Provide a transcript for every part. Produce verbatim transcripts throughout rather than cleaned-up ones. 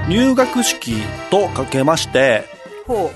入学式とかけましてほ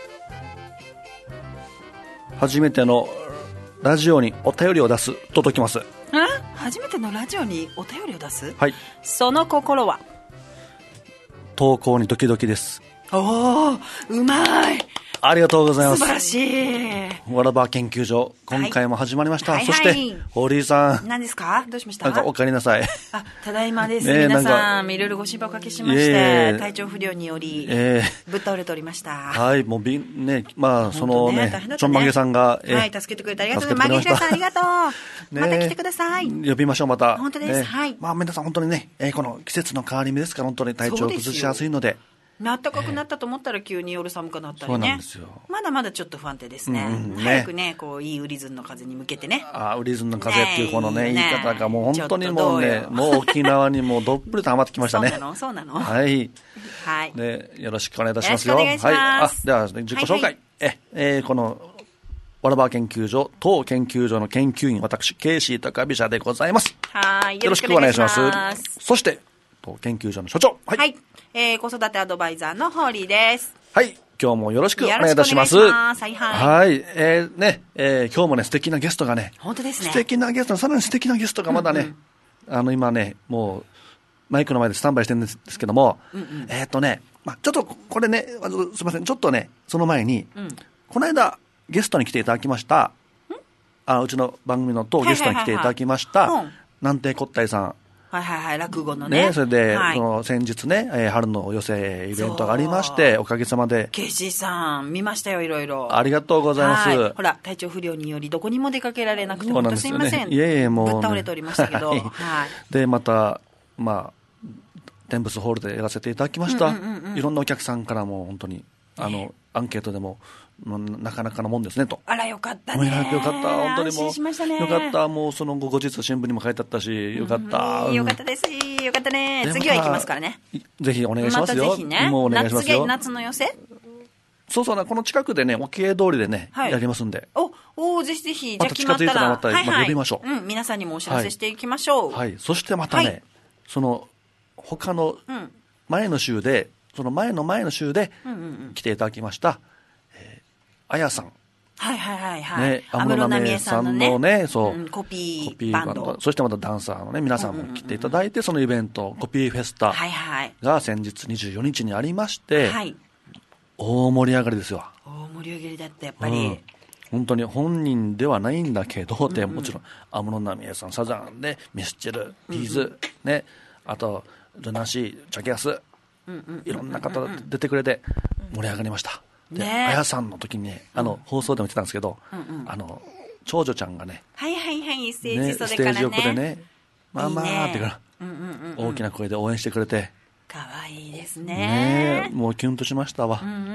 う初めてのラジオにお便りを出すと解きます。 初めてのラジオにお便りを出す。 はい。 その心は投稿にドキドキです。 おー、うまい。 ありがとうございます。 素晴らしい。 わらば研究所、今回も始まりました。 はい、 そして、はいはい、堀井さん。 何ですか？どうしました？ なんかお帰りなさい。 あ、ただいまです。ね、皆さん、いろいろご心配おかけしまして、えー、体調不良により、えー、ぶっ倒れておりました。 はい、もうびね、まあ、そのね、ねちょんまげさんが、 えー、はい、助けてくれてありがとうございます。まげひらさんありがとう。ね、また来てください。 呼びましょう、また。 本当です。ね、はい。 まあ、皆さん本当にね、えー、この季節の変わり目ですから、本当に体調を崩しやすいので。 暖かくなったと思ったら急に夜寒くなったりね。そうなんですよ。まだまだちょっと不安定ですね。うんうん、ね早くね、こういいウリズンの風に向けてね。 ああ、ウリズンの風っていうこのね、ね言い方がもう本当にもうね、もう沖縄にもうどっぷりとハマってきましたね。 そうなの、そうなの。 はい。 はい。 で、よろしくお願いいたしますよ。 よろしくお願いします。 はい。あ、では自己紹介。はいはい、え、えー、このわらば研究所当研究所の研究員私ケイシー高飛車でございます。 はい。 よろしくお願いします。そして当研究所の所長。 はい。はいえー、子育てアドバイザーのホーリーです。 はい。今日もよろしくお願いいたします。 よろしくお願いします。はいはい。 はい。えー、ね、えー、今日もね、素敵なゲストがね。 本当ですね。 素敵なゲスト、さらに素敵なゲストがまだね、うんうん、あの、今ね、もう、マイクの前でスタンバイしてるんですけども、うんうん、えーっとね、まあちょっと、これね、すいません、ちょっとね、その前に、うん、この間、ゲストに来ていただきました、あうちの番組の当ゲストに来ていただきました、南帝骨体さん、 はいはいはい、落語のね。 ね、それで、 はい、 その先日ね、えー、春の寄せイベントがありまして、おかげさまで。 ケイシーさん、見ましたよ、いろいろ。 ありがとうございます。 はいほら、体調不良により、どこにも出かけられなくて、本当すいません。 いえいえ、もう、ね。 ぶっ倒れておりましたけど。はい。 はい、で、また、まあ、テンプスホールでやらせていただきました。うんうんうんうん、いろんなお客さんからも、本当に、あの、ね、アンケートでも、なかなかのもんですねと。 あらよかったね。 よかった本当にもう。 安心しましたね。 よかったもうその後後日新聞にも書いてあったしよかった。 うん、よかったですよかったね。次は行きますからね。 ぜひお願いしますよ。 またぜひね。 もうお願いしますよ。 夏の寄せ。 そうそうなこの近くでね沖江通りでね、はい、やりますんで。 おおぜひぜひじゃあ決まったら、 また近づいたらまた、はいはい、まあ、呼びましょう。 うん皆さんにもお知らせしていきましょう。 はい。はい、そしてまたね、はい、その他の前の週で、その前の前の週で来ていただきました。あやさん。 はいはいはいはい。 ね、安室奈美恵さんのね、ねそう、 うん、コピーバンド。 そしてまたダンサーのね、皆さんも来ていただいて、そのイベント、コピーフェスタが先日にじゅうよっかにありまして、はい、大盛り上がりですよ。 大盛り上がりだったやっぱり。うん、 本当に本人ではないんだけど、でもちろん安室奈美恵さん、サザンで、ミスチル、ビーズ、うんうん、ね、あと、ルナシー、チャゲアス、いろんな方出てくれて盛り上がりました。で、ね、あやさんの時にね、あの、うん、放送でも言ってたんですけど、うんうん、あの、長女ちゃんがね、 はいはいはい、ステージ袖からね、 ステージ横でね、ママーってから、うんうんうんうん、大きな声で応援してくれて、 かわいいですね。 ねもうキュンとしましたわ。 うんうんうん、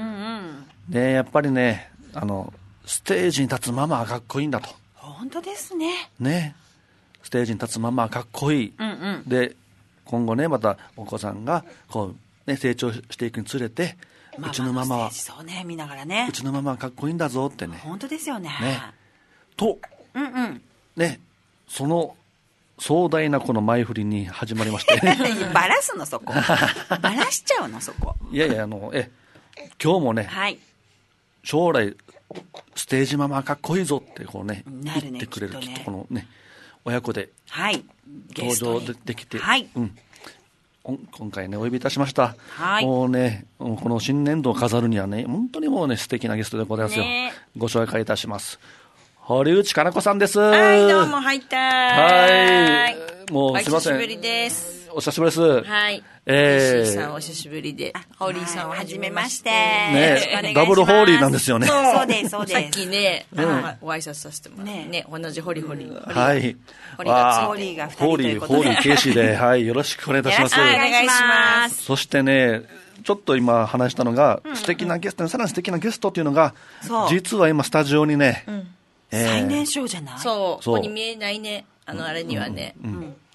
で、やっぱりね、あの、ステージに立つママはかっこいいんだと。 本当ですね。 ね、ステージに立つママはかっこいい。うんうん、で、今後ね、またお子さんが、こう、ね、成長していくにつれて、うちのママはそうね見ながらねうちのママはかっこいいんだぞってね本当ですよね。 ねと、 うんうんねその壮大なこの前振りに始まりましてバラすのそこバラしちゃうのそこいやいやあのえ今日もね、 はい、 将来ステージママはかっこいいぞってこうねなるね言ってくれるきっとねきっとこのね親子ではい登場でできて、 はいうん今回ねお呼びいたしました、 はい、 もうねこの新年度を飾るにはね本当にもうね素敵なゲストでございますよ、ね、ご紹介いたします堀内かな子さんです。 はいどうも入ったはいもうすいませんお久しぶりです。 お久しぶりです。 はいえー、 石井さんお久しぶりでホーリーさんはじめましてねダブルホーリーなんですよね。 そうですそうですさっきね、うん、お挨拶させてもらってね、ね同じホリホリはいホリがホーリーがふたりということでホーリーケイシーではいよろしくお願いいたします。 よろしくお願いします。 そしてねちょっと今話したのが、うんうん、素敵なゲストさらに素敵なゲストっていうのが実は今スタジオにね、 うんえー、最年少じゃない。 そうここに見えないねあのあれにはね、うんうん、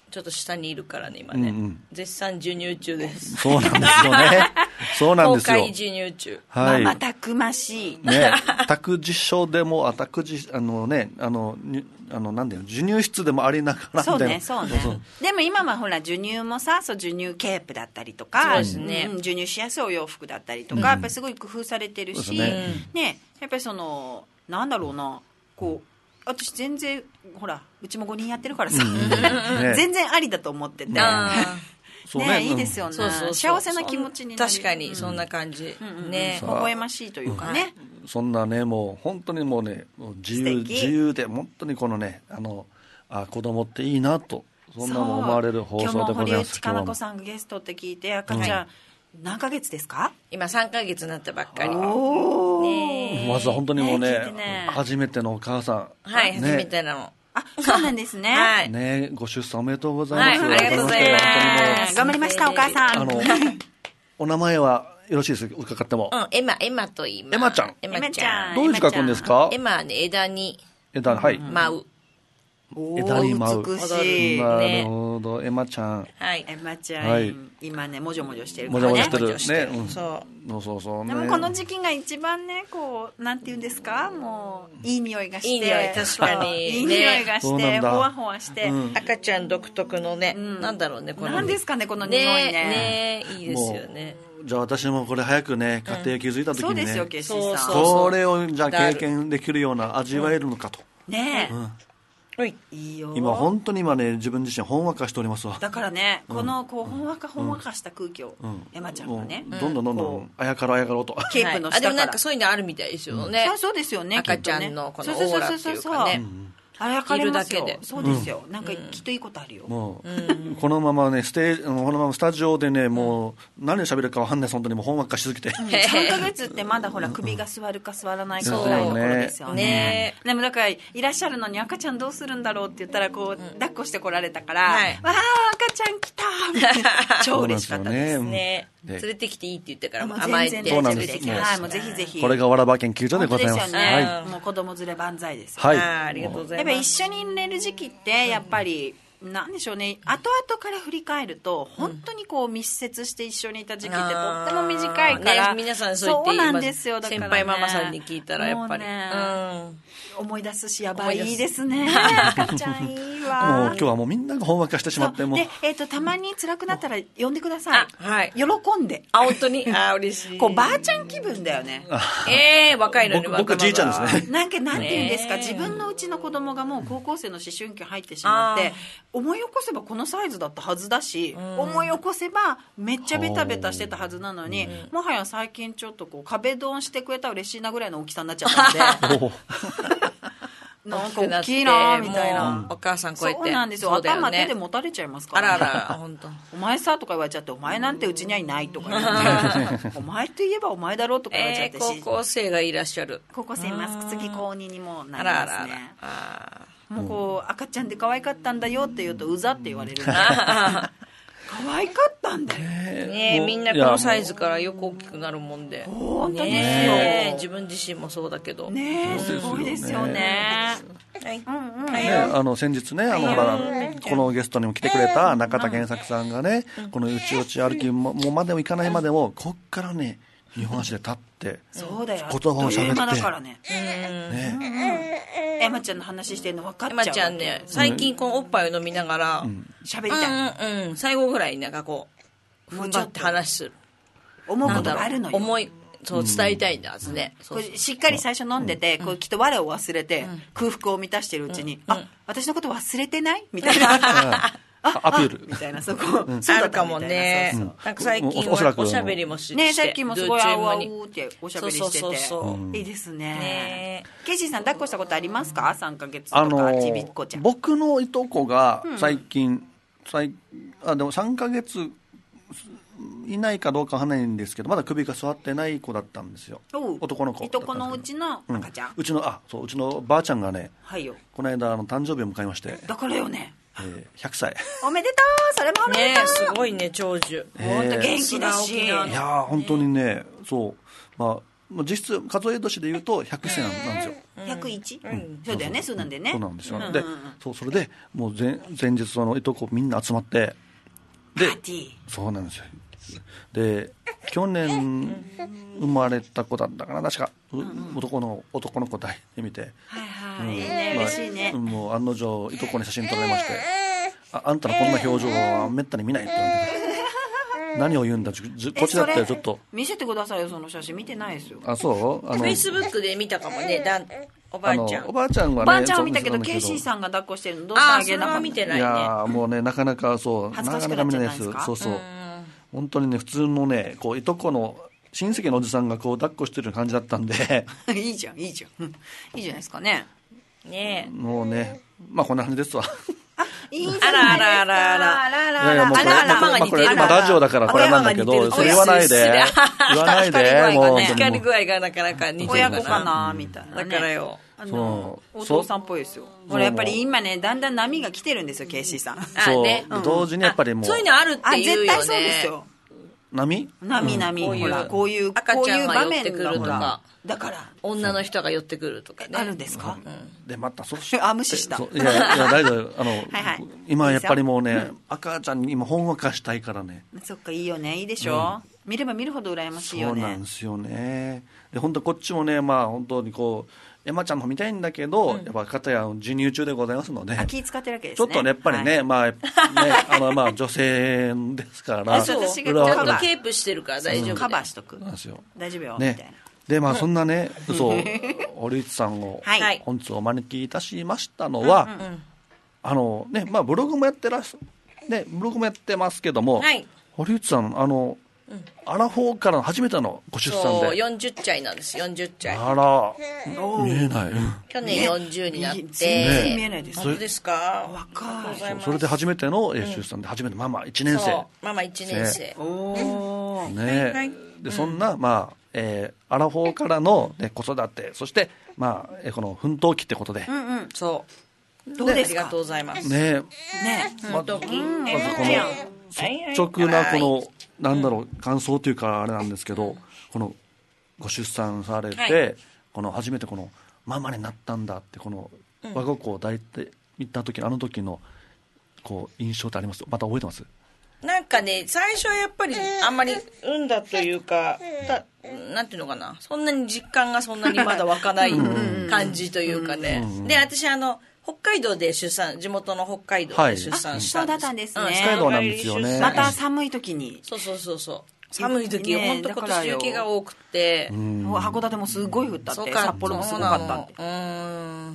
ちょっと下にいるからね今ね、うんうん、絶賛授乳中です。 そうなんですよねそうなんですよ、 公開授乳中、 はい、ママたくましいね、託児所でもあ託児あのねあのあのなんだよ授乳室でもありながらそうねそうねそうそうでも今はほら授乳もさそう授乳ケープだったりとかそうですね、 うん、授乳しやすいお洋服だったりとか、うん、やっぱりすごい工夫されてるし、ね, ねやっぱりそのなんだろうなこう私全然ほらうちもごにんやってるからさ、うんね、全然ありだと思っててそう ね, ねいいですよね、うん、そうそうそう幸せな気持ちになる確かにそんな感じ、うん、ね微笑ましいというかね、 うん、そんなねもう本当にもうねもう自由自由で本当にこのねあのあ子供っていいなとそんなの思われる放送でございます。 今日も堀内佳菜子さんがゲストって聞いて赤ちゃん、うん何ヶ月ですか？ 今さんかげつになったばっかり。 おねまずは本当にもう ね, ね初めてのお母さんはい、 ね、 初めてのあそうなんですねはいねご出産おめでとうございます、 はい、ありがとうございます頑張りましたお母さんあのお名前はよろしいですか伺っても、 うん、エマエマと言います。 エマちゃんエマちゃんどういう字書くんですか？ エマはね枝に枝はい舞う枝に舞う美しいなるほど、ね、エマちゃんはいエマちゃん、はい、今ねもじょもじょしてるからねもじょもじょしてるね、 うん、そうそうそうねでもこの時期が一番ねこうなんていうんですかもういい匂いがしていい匂い確かにいい匂いがして、ね、ほわほわして、 うん、赤ちゃん独特のね、うん、なんだろうねこのなんですかねこの匂いねねねいいですよね。 じゃあ私もこれ早くね家庭築いた時にね、うん、 そうですよケッシーさんこれをじゃあ経験できるような味わえるのかと、 うん、ねえ、 うんいいよ今本当に今ね自分自身ほんわかしておりますわ。 だからね、うん、このこうほんわかほんわかした空気を、うん、山ちゃんがね、 うん、どんどんどんどんあやかろうあやかろうとケープの下から、はい、 あでもなんかそういうのあるみたいですよね、 うん、そうですよね赤ちゃんのこのオーラっていうかねあやかれますよそうですよ、うん、なんかきっといいことあるよ、 もう、うん、このままねステーこのままスタジオでねもう何を喋るかわかんない本当にもうほんわかしすぎて、 うん、さんかげつってまだほら首が座るか座らないかぐらいのところですよね、ねでもだからいらっしゃるのに赤ちゃんどうするんだろうって言ったらこう、うん、抱っこしてこられたから、はい、わあ赤ちゃん来たみたいな超嬉しかったですね連れてきていいって言ってからも甘えて連れてきてはいもうぜひぜひこれがわらば研究所でございます。 本当ですよね、はい、もう子供連れ万歳です、 はい、 あ, ありがとうございます。 やっぱ一緒に寝る時期ってやっぱり、うんなんでしょうね後々から振り返ると本当にこう密接して一緒にいた時期ってとっても短いから、 ね、皆さんそう言ってそうなんですよだから、ね、 先輩ママさんに聞いたらやっぱり、 ねうん、思い出すしやばいいいですね赤ちゃんいいわもう今日はもうみんながほんわかしてしまってもで、えー、とたまに辛くなったら呼んでください、 はい、 喜んであ本当にあ嬉しいこうばあちゃん気分だよねえー、若いのに僕僕じいちゃんですねなんかなんていうんですか、えー、自分のうちの子供がもう高校生の思春期入ってしまって思い起こせばこのサイズだったはずだし、うん、思い起こせばめっちゃベタベタしてたはずなのに、うん、もはや最近ちょっとこう壁ドンしてくれたら嬉しいなぐらいの大きさになっちゃったのでなんか大きいなみたいなお母さんこうやってそうなんですよ、ね、頭手で持たれちゃいますから、 ね、あらあら本当お前さとか言われちゃってお前なんてうちにはいないとか言ってお前と言えばお前だろうとか言われちゃって、 えー、高校生がいらっしゃる高校生います次高ににもなりますね。あらあらあらもうこう赤ちゃんで可愛かったんだよって言うとうざって言われる可愛かったんだよ、 ねえみんなこのサイズからよく大きくなるもんで本当ですよ、 ね、自分自身もそうだけどねすごいですよね、はいうんうんね、あの先日ねあのほらこのゲストにも来てくれた中田健作さんがねこのうちうち歩きもまでも行かないまでもこっからね日本足で立ってそうだよ言葉を喋ってだからねねエマちゃんの話してるの分かっちゃう。エマちゃんね最近このおっぱいを飲みながら喋、うん、りたい、うんうん、最後ぐらいなんかこう踏ん張って話する思うことがあるのよ思いそう伝えたいんだはずね、うん、 そうそうこれしっかり最初飲んでて、うん、こうきっと我を忘れて、うん、空腹を満たしてるうちに、うん、あ私のこと忘れてないみたいなあアピールみたいなそこ、 うん、そうだかもね。そうそうなんか最近はおしゃべりもしてねさっきもすごいあうあうっておしゃべりしててそうそうそうそう、うん、いいですね。ねケイシーさん抱っこしたことありますか？さんかげつとか、あのー、ちびっこちゃん。 僕のいとこが最近、うん、最あでもさんかげついないかどうかわかんないんですけどまだ首が座ってない子だったんですよ。男の子いとこのうちの赤ちゃん、 うん、うちのあそううちのばあちゃんがね、 はいよこの間あの誕生日を迎えましてだからよねえー、ひゃくさいおめでとうそれもおめでとう、 ね、すごいね長寿、 えー、本当元気だしいや本当にねそうまあもう実質数え年でいうとひゃくせんなんですよ。 ひゃくいち、うん、そうだよね、そうなんでね。 そうなんですよ、 うんうんうん、 でそうそれでもう 前, 前日そのいとこみんな集まってでパーティーそうなんですよ。で去年生まれた子だったかな確か、うんうん、男の男の子抱いてみて、 はいはい、 うん、 いいね、 まあ、 嬉しいね。 もう案の定いとこに写真撮られまして、あ, あんたのこんな表情はめったに見ないって言われて何を言うんだこっちだってちょっと見せてくださいよ、その写真。見てないですよ。 あそうあのフェイスブックで見たかもね、だおばあちゃんおばあちゃんはねおばあちゃんは見たけどケイシーさんが抱っこしてるのどうしてあげなかった。 あそれは見てないね。 いやもうねなかなかそう恥ずかしくなっちゃったんですか。 なかなか見れないです。そうそう、本当にね普通のねこういとこの親戚のおじさんがこう抱っこしてる感じだったんでいいじゃんいいじゃんいいじゃないですかね。 ねえもうねまあこんな感じですわ。 いいじあらあらあらあらあらあらいやいやもうこれあら頭がまあこれ似てるまあラジオだからこれなんだけどそれ言わないで言わないでもう本当に光り具合がなかなか似てる親子かなみたいな、ね、 だからよあのお父さんっぽいですよ。これやっぱり今ねだんだん波が来てるんですよ、ケイシーさん。 そう、 ね、 同時にやっぱりもうそういうのあるっていうよね。 あ絶対そうですよ。 波波波、うん、ほらこういう赤ちゃんが寄ってくるとかだから女の人が寄ってくるとかねあるんですか、 うん、でまたそうあ無視した。 いやいや大丈夫あのはい、 はい、 今やっぱりもうね、うん、赤ちゃんに今ほんわかしたいからね。 そっかいいよね、いいでしょ、うん、見れば見るほど羨ましいよね。 そうなんですよね。で本当こっちもねまあ本当にこうエマちゃんの見たいんだけど、うん、やっぱ片や授乳中でございますので気使ってるわけですね。 ちょっとねやっぱりね、はい、まあねあのまあ女性ですから私がちょっとケープしてるから大丈夫、うん、 カバーしとくなんですよ大丈夫よ、 ね、 みたいな。でまあそんなねそう堀内さんを本日お招きいたしましたのは、うんうん、あのねまあブログもやってらっしゃねブログもやってますけども、はい、堀内さんあのうん、アラフォーからの初めてのご出産でそうよんじゅっちゃいなんです。よんじゅっちゃいあら見えない去年よんじゅうになって、 全然見えないです。 本当ですか。 若い。 そ, それで初めての出産で初めてママいちねん生、 ママいちねん生、ね、 おね、はいはい、でそんな、まあえー、アラフォーからの、ね、子育てそして、まあえー、この奮闘期ってことで、 うんうん、そうどうですか。 ありがとうございますねねま, まずこの率直なこのなんだろう感想というかあれなんですけど、このご出産されて、はい、この初めてこのママになったんだってこの我が子を抱いていった時のあの時のこう印象ってあります？また覚えてます？ なんかね最初はやっぱりあんまり産んだというかだなんていうのかな、そんなに実感がそんなにまだ湧かない感じというかね。で私あの北海道で出産、地元の北海道で出産したんです、はい、そうだったんですね。 北海道なんですよね。 また寒い時に。 そうそうそうそう。寒い時、ね、本当今年雪が多くて、 函館もすごい降ったって、札幌もすごかったって。 うん、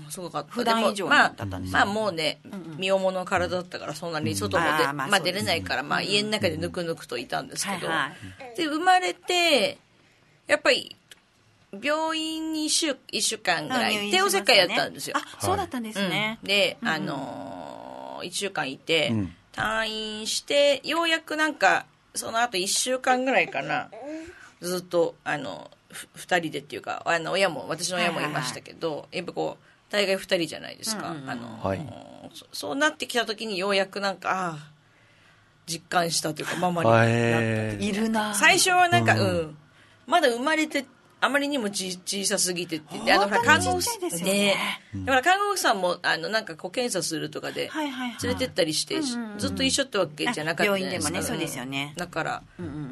すごかった。 普段以上にだったんですよ。 まあ、まあもうね、身重の体だったからそんなに外もで、うん、まあ出れないから、まあ家の中でぬくぬくといたんですけど、で生まれてやっぱり。病院にいっしゅうかんぐらい帝王切開やったんですよ。 あ、そうだったんですね。 うん、で、あのー、いっしゅうかんいて、うん、退院してようやくなんかその後いっしゅうかんぐらいかなずっとあのふたりでっていうかあの親も私の親もいましたけど、はいはいはい、やっぱこう大概ふたりじゃないですか、うんうん、あの、はい、そ, そうなってきた時にようやくなんかああ実感したというかママになったいるな。 最初はなんか、うんうん、まだ生まれてあまりにもち小さすぎてって言って、あの看護師ですよね。だから看護師さんもあのなんかこう検査するとかで連れてったりして、はいはいはい、ずっと一緒ってわけじゃなかったじゃないですか。 病院でもね、そうですよね。 だから、うんうんうんうん、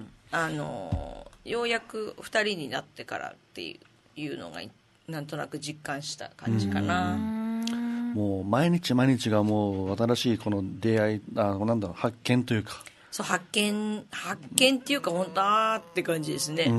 あのようやくふたりになってからっていうのがなんとなく実感した感じかな。 もう毎日毎日がもう新しいこの出会い、あなんだろう発見というか。 そう発見発見っていうか本当あーって感じですね、うん、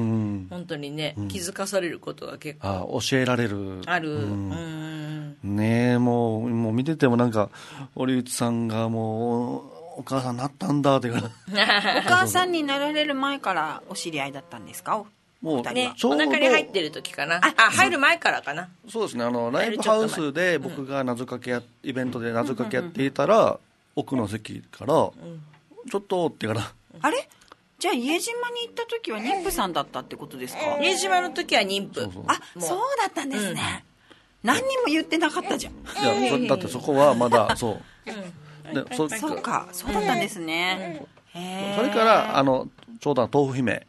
本当にね、うん、気づかされることが結構あ教えられるある、 うんうん、ねえもう、もう見ててもなんか堀内さんがもうお母さんになったんだっていうかお母さんになられる前からお知り合いだったんですか？ もうね、お腹に入ってる時かなああ入る前からかな。 そうですね、あのライブハウスで僕が謎かけや、うん、イベントで謎かけやっていたら、うんうんうん、奥の席から、うんちょっとってからあれじゃあ家島に行った時は妊婦さんだったってことですか？ 家島の時は妊婦。 そうそうあそうだったんですね、うん、何にも言ってなかったじゃん。 いやそだってそこはまだそう、 うん、で そ, そうかそうだったんですね、 うん、へそれからあのちょうど豆腐姫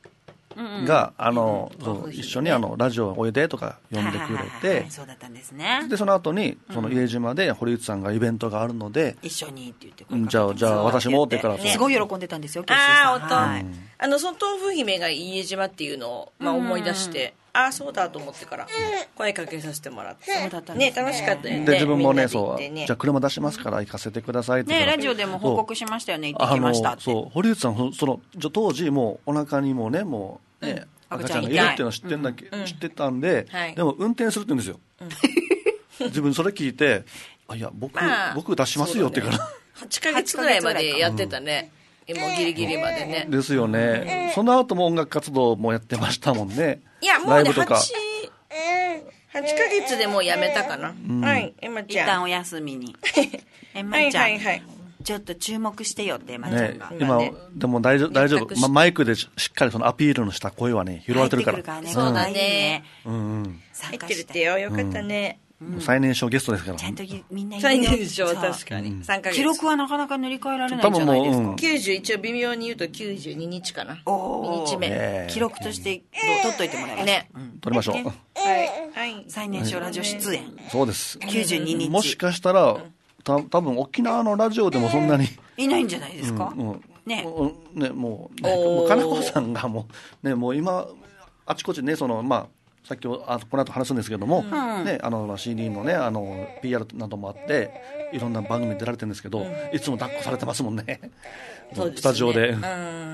が、あの、そう一緒にあのラジオおいでとか呼んでくれて、 そうだったんですね。 でその後にその家島で堀内さんがイベントがあるので、 一緒にって言ってじゃあじゃあ私もってからすごい喜んでたんですよ。 ああ、本当。 はい、 あのその豆腐姫が家島っていうのをまあ思い出して、ああそうだと思ってから声かけさせてもらって、 そうだったんですね。 ね楽しかったよね。 で自分もね、 ねそうじゃあ車出しますから行かせてくださいってねラジオでも報告しましたよね。行ってきましたって。 そう堀内さんその当時もうお腹にもねもうね、うん、赤ちゃんがいるっていうのは知ってんだけ、うん、知ってたんで、はい、でも運転するって言うんですよ。うん、自分それ聞いてあいや僕、まあ、僕出しますよってから、ね、 はちかげつぐらいまでやってたね。もうギリギリまでね。 ですよね。うん、その後も音楽活動もやってましたもんね。 いやもうねはちはちかげつでもうやめたかな。うん、はいエマちゃん。 一旦お休みに。エマちゃん。はいはいはい。ちょっと注目してよってエマちゃんが。 ね、今、ね、でも大丈夫大丈夫、ま、マイクでしっかりそのアピールのした声はね拾われてるから。 入ってくるからね。そうだね。 うんうん。 入ってるってよよかったね。 うん、最年少ゲストですから。 ちゃんとみんな最年少確かに、うん、さんかげつ。 記録はなかなか塗り替えられないんじゃないですか。うん、 きゅうじゅう一応微妙に言うときゅうじゅうににちかな。ににちめ、 えー、記録として取っといてもらいますね、 うん、取りましょう、ね、 はい、はい、最年少ラジオ出演、 そうですきゅうじゅうににち。 もしかしたらた多分沖縄のラジオでもそんなにいないんじゃないですか、 うんうん、 ねねもうねもう金子さんがもうねもう今あちこちねそのまあさっきあこの後話すんですけども、うんね、あの シーディー のねあの ピーアール などもあっていろんな番組に出られてるんですけど、うん、いつも抱っこされてますもんね、そうですね、スタジオで、うん、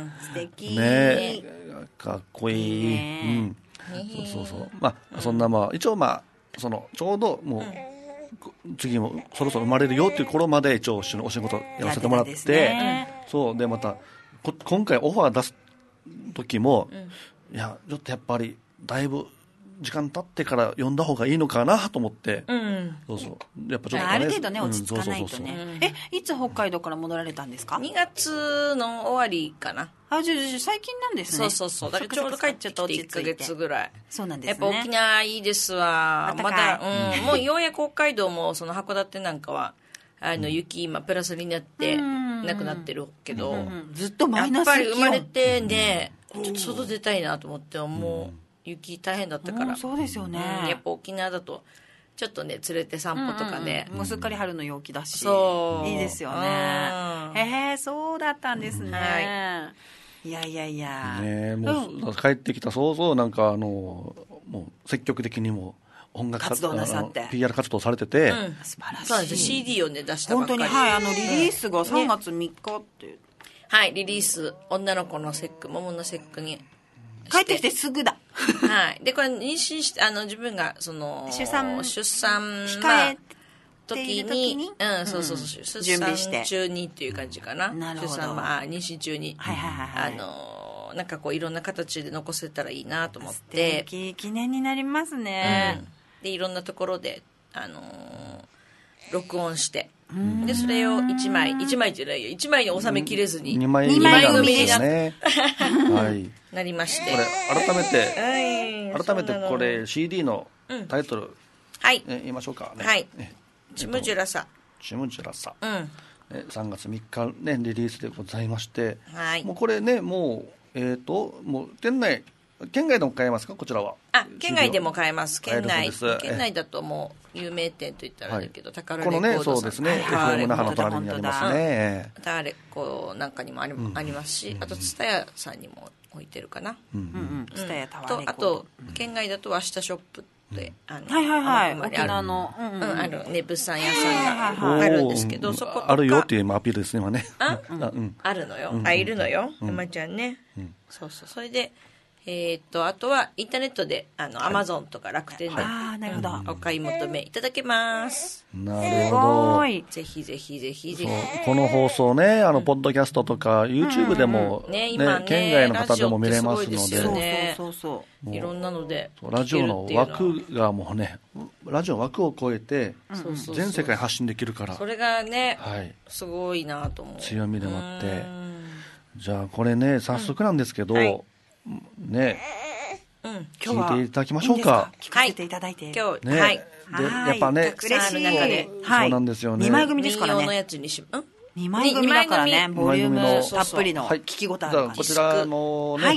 素敵ねかっこいい、ねうん、そうそうそうまあそんなまあ一応まあそのちょうどもう、うん、次もそろそろ生まれるよっていう頃まで一応お仕事やらせてもらって、ね、そうでまたこ今回オファー出す時も、うん、いやちょっとやっぱりだいぶ時間経ってから読んだ方がいいのかなと思って、うん、そうそうやっぱちょっと、ね、 ある程度ね落ち着かないとね、うん、えいつ北海道から戻られたんですか。 にがつの終わりかな。 あじゃあ最近なんですね。 そうそうそうだからちょうど帰ってきていっかげつぐらい。 そうなんですね。 やっぱ沖縄いいですわ。まだ、うん、もうようやく北海道もその函館なんかはあの雪今プラスになってなくなってるけど、うんうん、 ずっとマイナスやっぱり生まれてね、うん、ちょっと外出たいなと思ってもう、うん雪大変だったから、 うん、そうですよね、 うん、やっぱ沖縄だとちょっとね連れて散歩とかね、 うんうんうん、もうすっかり春の陽気だし、 そういいですよね。へえそうだったんですね、はい、いやいやいや、 ね、もう、うん、帰ってきた早々なんかあのもう積極的にも音楽活動なさってピーアール 活動されてて、うん、 素晴らしい。そうです シーディー をね出したばっかり。 本当にはいあのリリースがさんがつみっかって、ね、 はいリリース女の子の節句桃の節句に帰ってきてすぐだ。 はい。でこれ妊娠してあの自分がその出産出産控え時にうんそうそうそう、うん、出産中にっていう感じかな。 なるほど。 出産まあ妊娠中に、 はいはいはい、 あのなんかこういろんな形で残せたらいいなと思って。 素敵記念になりますね。 うん、でいろんなところであの録音して。でそれをいちまいいちまいじゃないよいちまいに収めきれずににまい組にな、ねはい、 なりましてこれ改めて、はい、改めてこれ シーディー のタイトル、うんはい、 ね、言いましょうかね、 はいねチムジュラサチムジュラサ、 うんね、さんがつみっか、ね、リリースでございまして、 はい、 もうこれねもうえっ、ー、ともう店内県外でも買えますかこちらは。 あ県外でも買えます。県内県内だともう有名店と言ったらだけど、はい、宝レコードさんこのねそうですね エフエム 那覇の隣にありますね。宝レコなんかにもあり、うん、ありますし、あと蔦屋さんにも置いてるかな。 蔦屋タワーレコード。 あと県外だと明日ショップで、 うん、あのはいはいはい沖縄の、 うんうん、あるね物産屋さんがあるんですけど、そことかあるよっていうアピールですね今ね。 あ、うん、あるのよ。あいるのよ。山、うん、ちゃんね、うん。そうそうそれで。えー、とあとはインターネットであの、はい、アマゾンとか楽天で、 はい、なるほどお買い求めいただけます。 なるほど。 ぜひぜひぜひぜひこの放送ねあのポッドキャストとか YouTube でも、うんねね、県外の方でも見れますので、 そうそうそういろんなのでラジオの枠がもうねラジオの枠を超えて、うん、全世界発信できるからそれがね、 はい、 すごいなと思う強みでもあって、じゃあこれね早速なんですけど、うんはいね、うん、聞いていただきましょうか。 聞かせていただいて、 今日ね、はい、でやっぱね嬉しい中で、 はい、そうなんですよね。 にまい組ですからね。 のやつにし、ん？ にまい組だからね、ボリュームたっぷりの聞き応えある感じ。 こちらのね、はい、あ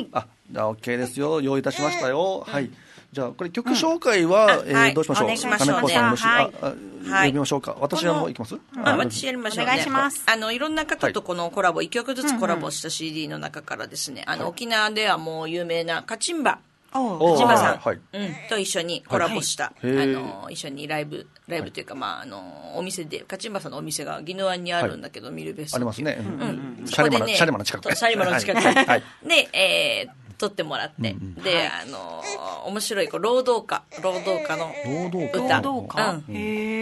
じゃあ OK ですよ。用意いたしましたよ。はい。じゃあこれ曲紹介は、えー、どうしましょう。 お願いしましょうね。 金子さんよろしい、 はい、 ああ読みましょうか。私はもういきます。 あ、私やりましょうね。 お願いします。 あのいろんな方とこのコラボ、一曲ずつコラボした シーディー の中からですね、あの沖縄ではもう有名なカチンバ。カチンバさん、 はい、 うん、と一緒にコラボした、 はい、 あの一緒にライブライブというか、まああのお店でカチンバさんのお店が宜野湾にあるんだけど、はい、ミルベスありますね。 うん。 シャリマのシャリマの近く。 シャリマの近く。はい。で、えー撮ってもらって、うん、で、はい、あの面白いこう労働歌労働歌の歌、 労働歌、 うん、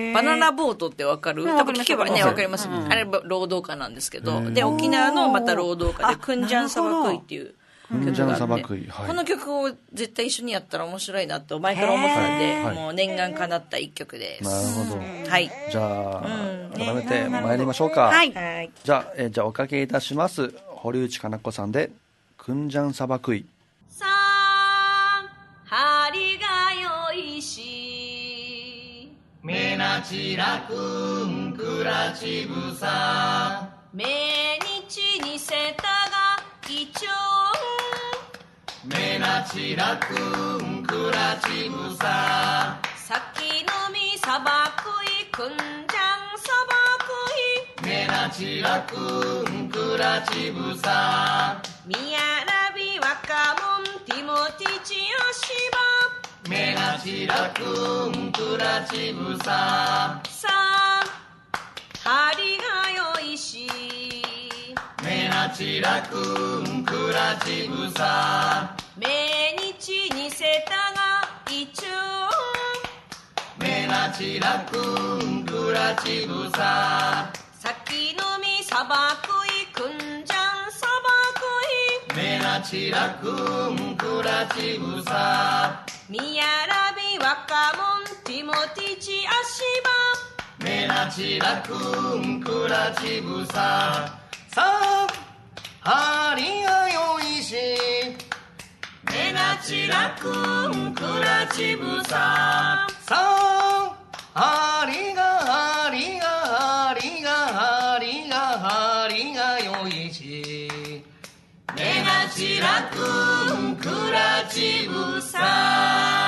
バナナボートってわかる？多分聞けばねわかります、うん、あれ労働歌なんですけど、で沖縄のまた労働歌でクンジャンサバクイっていう曲があって、はい、この曲を絶対一緒にやったら面白いなと前から思ってたんで、もう念願かなった一曲です。 なるほど。 はい。 じゃあ、うん、改めて参りましょうか。 はい。 じゃあ、えー、じゃあおかけいたします。堀内かな子さんでクンジャンサバクイ。 さあ針がよいしめなちらくんくらちぶさめにちにせたがいちょうめなちらくんくらちぶささきのみさばくいくんじゃんさばくいめなちらくんくらちぶさみやらびわかもんティモティチアシバめなちらくんくらちぶささあ針がよいしめなちらくんくらちぶさめにちにせたがいちょうめなちらくんくらちぶささきのみさばくいくんじゃんさばくいめなちらくんくらちぶさみやらびわかもんティモティチアシバめなちらくんくらちぶささあ針がよいしめなちらくんくらちぶささあ針が針が針が針が針がよいしめなちらくんくらちぶさ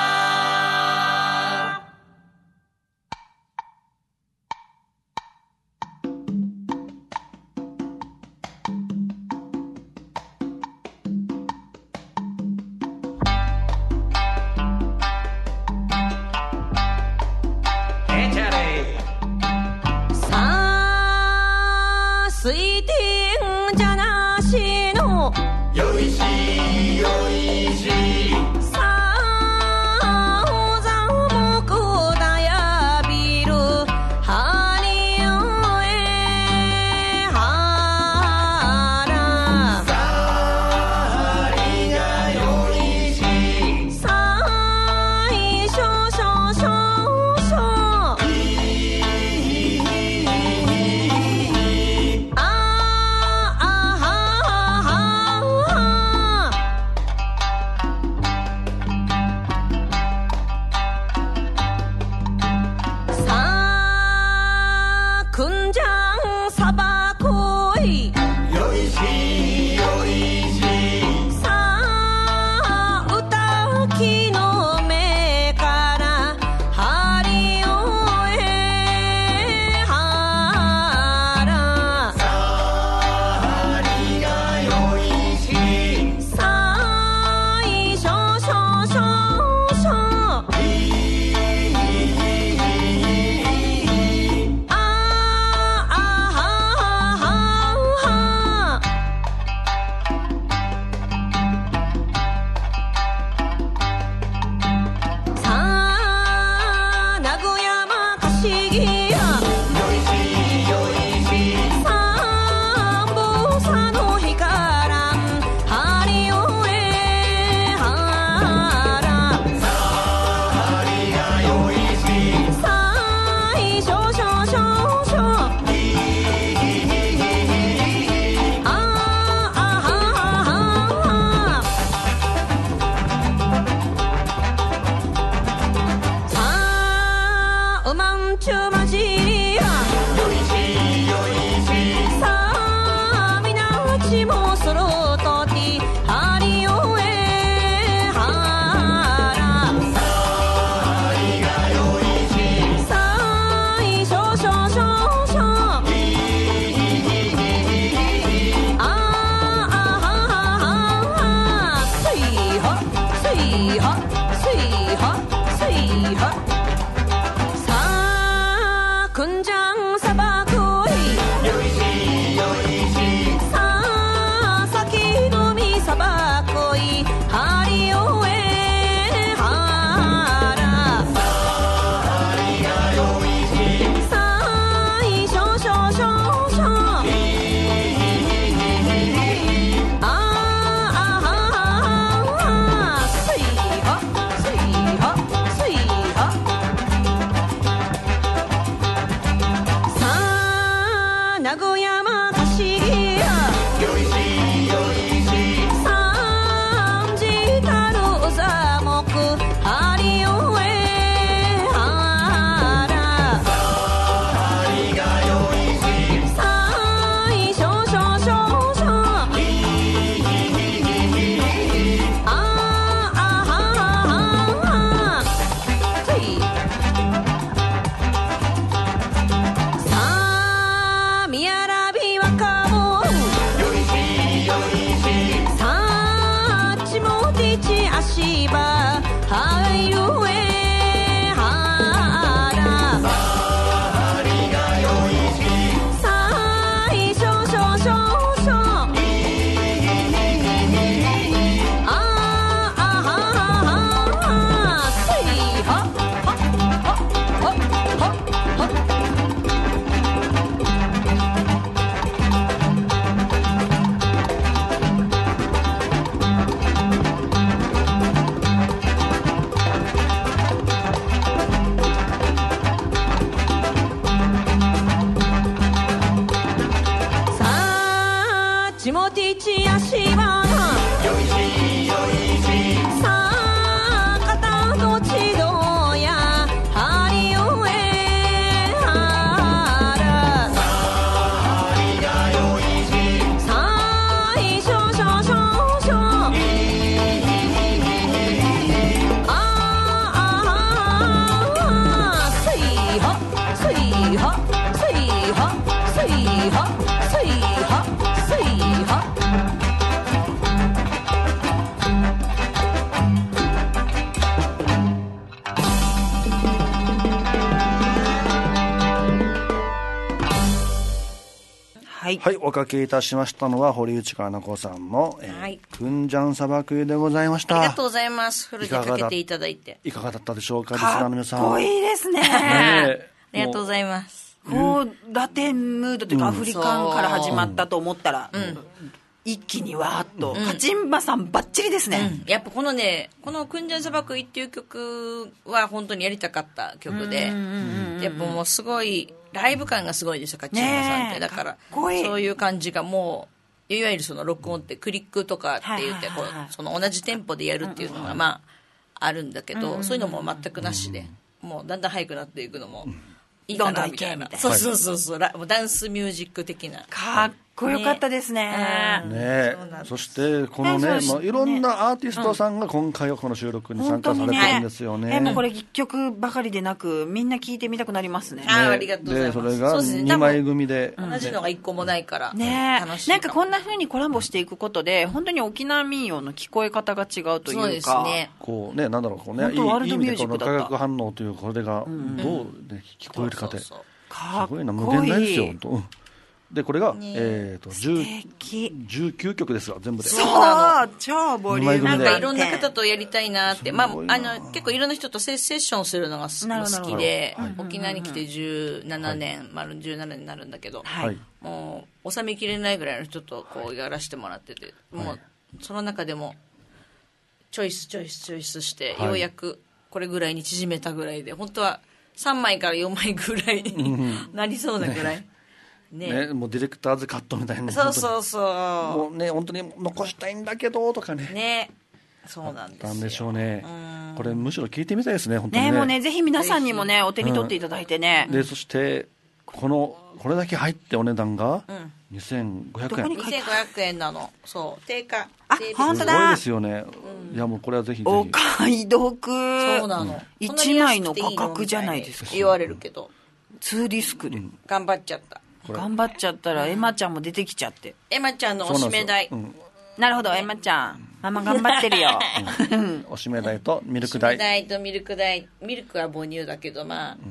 うまんちゅまじ 군장 사바코이 요이시 요이시 사사키 도미 사바코이 하리오에 하라 사리가 요이시 사이 쇼쇼쇼쇼 아아아아 스이허 스이허 스이허 나고야마 가시기야 요이시 요이시 삼지타로 사모쿠 아리오에 하라 사리가 요이시 사이 쇼쇼쇼쇼 아아아아 스이 미야라비 와카모 요이시 요이시 사치모티치 아시바 하이루에 하라 사리가 요이시 사이 쇼쇼쇼쇼 아아아아 스이허 허허허허허 사치모티치 아시바 요이시 요이시 사카타도 치도야 하리오에 하라 사리가 요이시 사이 쇼쇼쇼쇼 아아아아 스이허 스이허 스이허 스이허 스이허 스이허 はい、 はい、おかけいたしましたのは堀内香奈子さんの、えーはいくんじゃんさばくでございました。 ありがとうございます。フルでかけていただいて。 いかがだったでしょうか、リスナーかっの皆さん。 こいいですね。 ねえありがとうございます。 こうラテンムードというか、アフリカンから始まったと思ったら、一気にわーっと、カチンバさんバッチリですね。 やっぱこのね、このクンジャン砂漠イっていう曲は本当にやりたかった曲で、やっぱもうすごい、ライブ感がすごいですよ、カチンバさんって。 ねえだから、 かっこいいそういう感じがもう、いわゆるその録音ってクリックとかって言って、こはいはいはいはいうその同じテンポでやるっていうのがまあ、あるんだけど、そういうのも全くなしで、もうだんだん速くなっていくのもいいかなみたいな。 どんどんいけみたいなそうそうそうそう、ラもうダンスミュージック的な。 かっこよかったですね。 ねそうなんですそしてこのね、 ねそうまあ、いろんなアーティストさんが今回はこの収録に参加されてるんですよね。 えもうこれ一曲ばかりでなく、みんな聴いてみたくなりますね。 あーありがとうございます。 でそれがそうですねにまい組で、 同じのがいっこもないから、 ね楽しいなんかこんな風にコラボしていくことで、本当に沖縄民謡の聞こえ方が違うというか。 そうですね。 こうね、なんだろう、こうね、いい本当ワールドいい意味でこの化ミュージックだった学反応というこれがどう、ね、聞こえるかで、 そうそうそうかっこいい。 すごいな、無限大ですよ、本当。うんで、これが、 ねえっと、じゅう素敵じゅうきゅうきょくですが、全部で。 そう超ボリューム二枚組でなんかいろんな方とやりたいなって、まあ、 すごいなあの、結構いろんな人とセセッションするのがすなるほど好きでなる、 沖縄に来てじゅうななねん、丸じゅうななねんになるんだけど、 はい、 はいもう、収めきれないぐらいの人とこうやらせてもらってて、もう、その中でも、チョイス、チョイス、チョイスして、 はいようやくこれぐらいに縮めたぐらいで、本当はさんまいからよんまいぐらいになりそうなぐらい。ね。 ね、もうディレクターズカットみたいな。 そうそうそもうね、本当に残したいんだけど、とかね。 う。ね。そうなんですよ。 なんでしょうね。これむしろ聞いてみたいですね、本当にね。 ねもうね、ぜひ皆さんにもね、お手に取っていただいてね。 で、そして、この、これだけ入ってお値段が、にせんごひゃくえん。 どこににせんごひゃくえんなの。そう。定価。 あ定本当だすごいですよね。いや、もうこれはぜひぜおひ。 買い得。 そうなの。 一枚の価格じゃないですか。 言われるけど、 ツーディスクで。 頑張っちゃった。 頑張っちゃったら、エマちゃんも出てきちゃって。 エマちゃんのおしめ代。 そうなんですよなるほど、エマちゃん。ママ頑張ってるよ。 うんおしめ代とミルクおしめ代。 代とミルク代。ミルクは母乳だけど、まあ、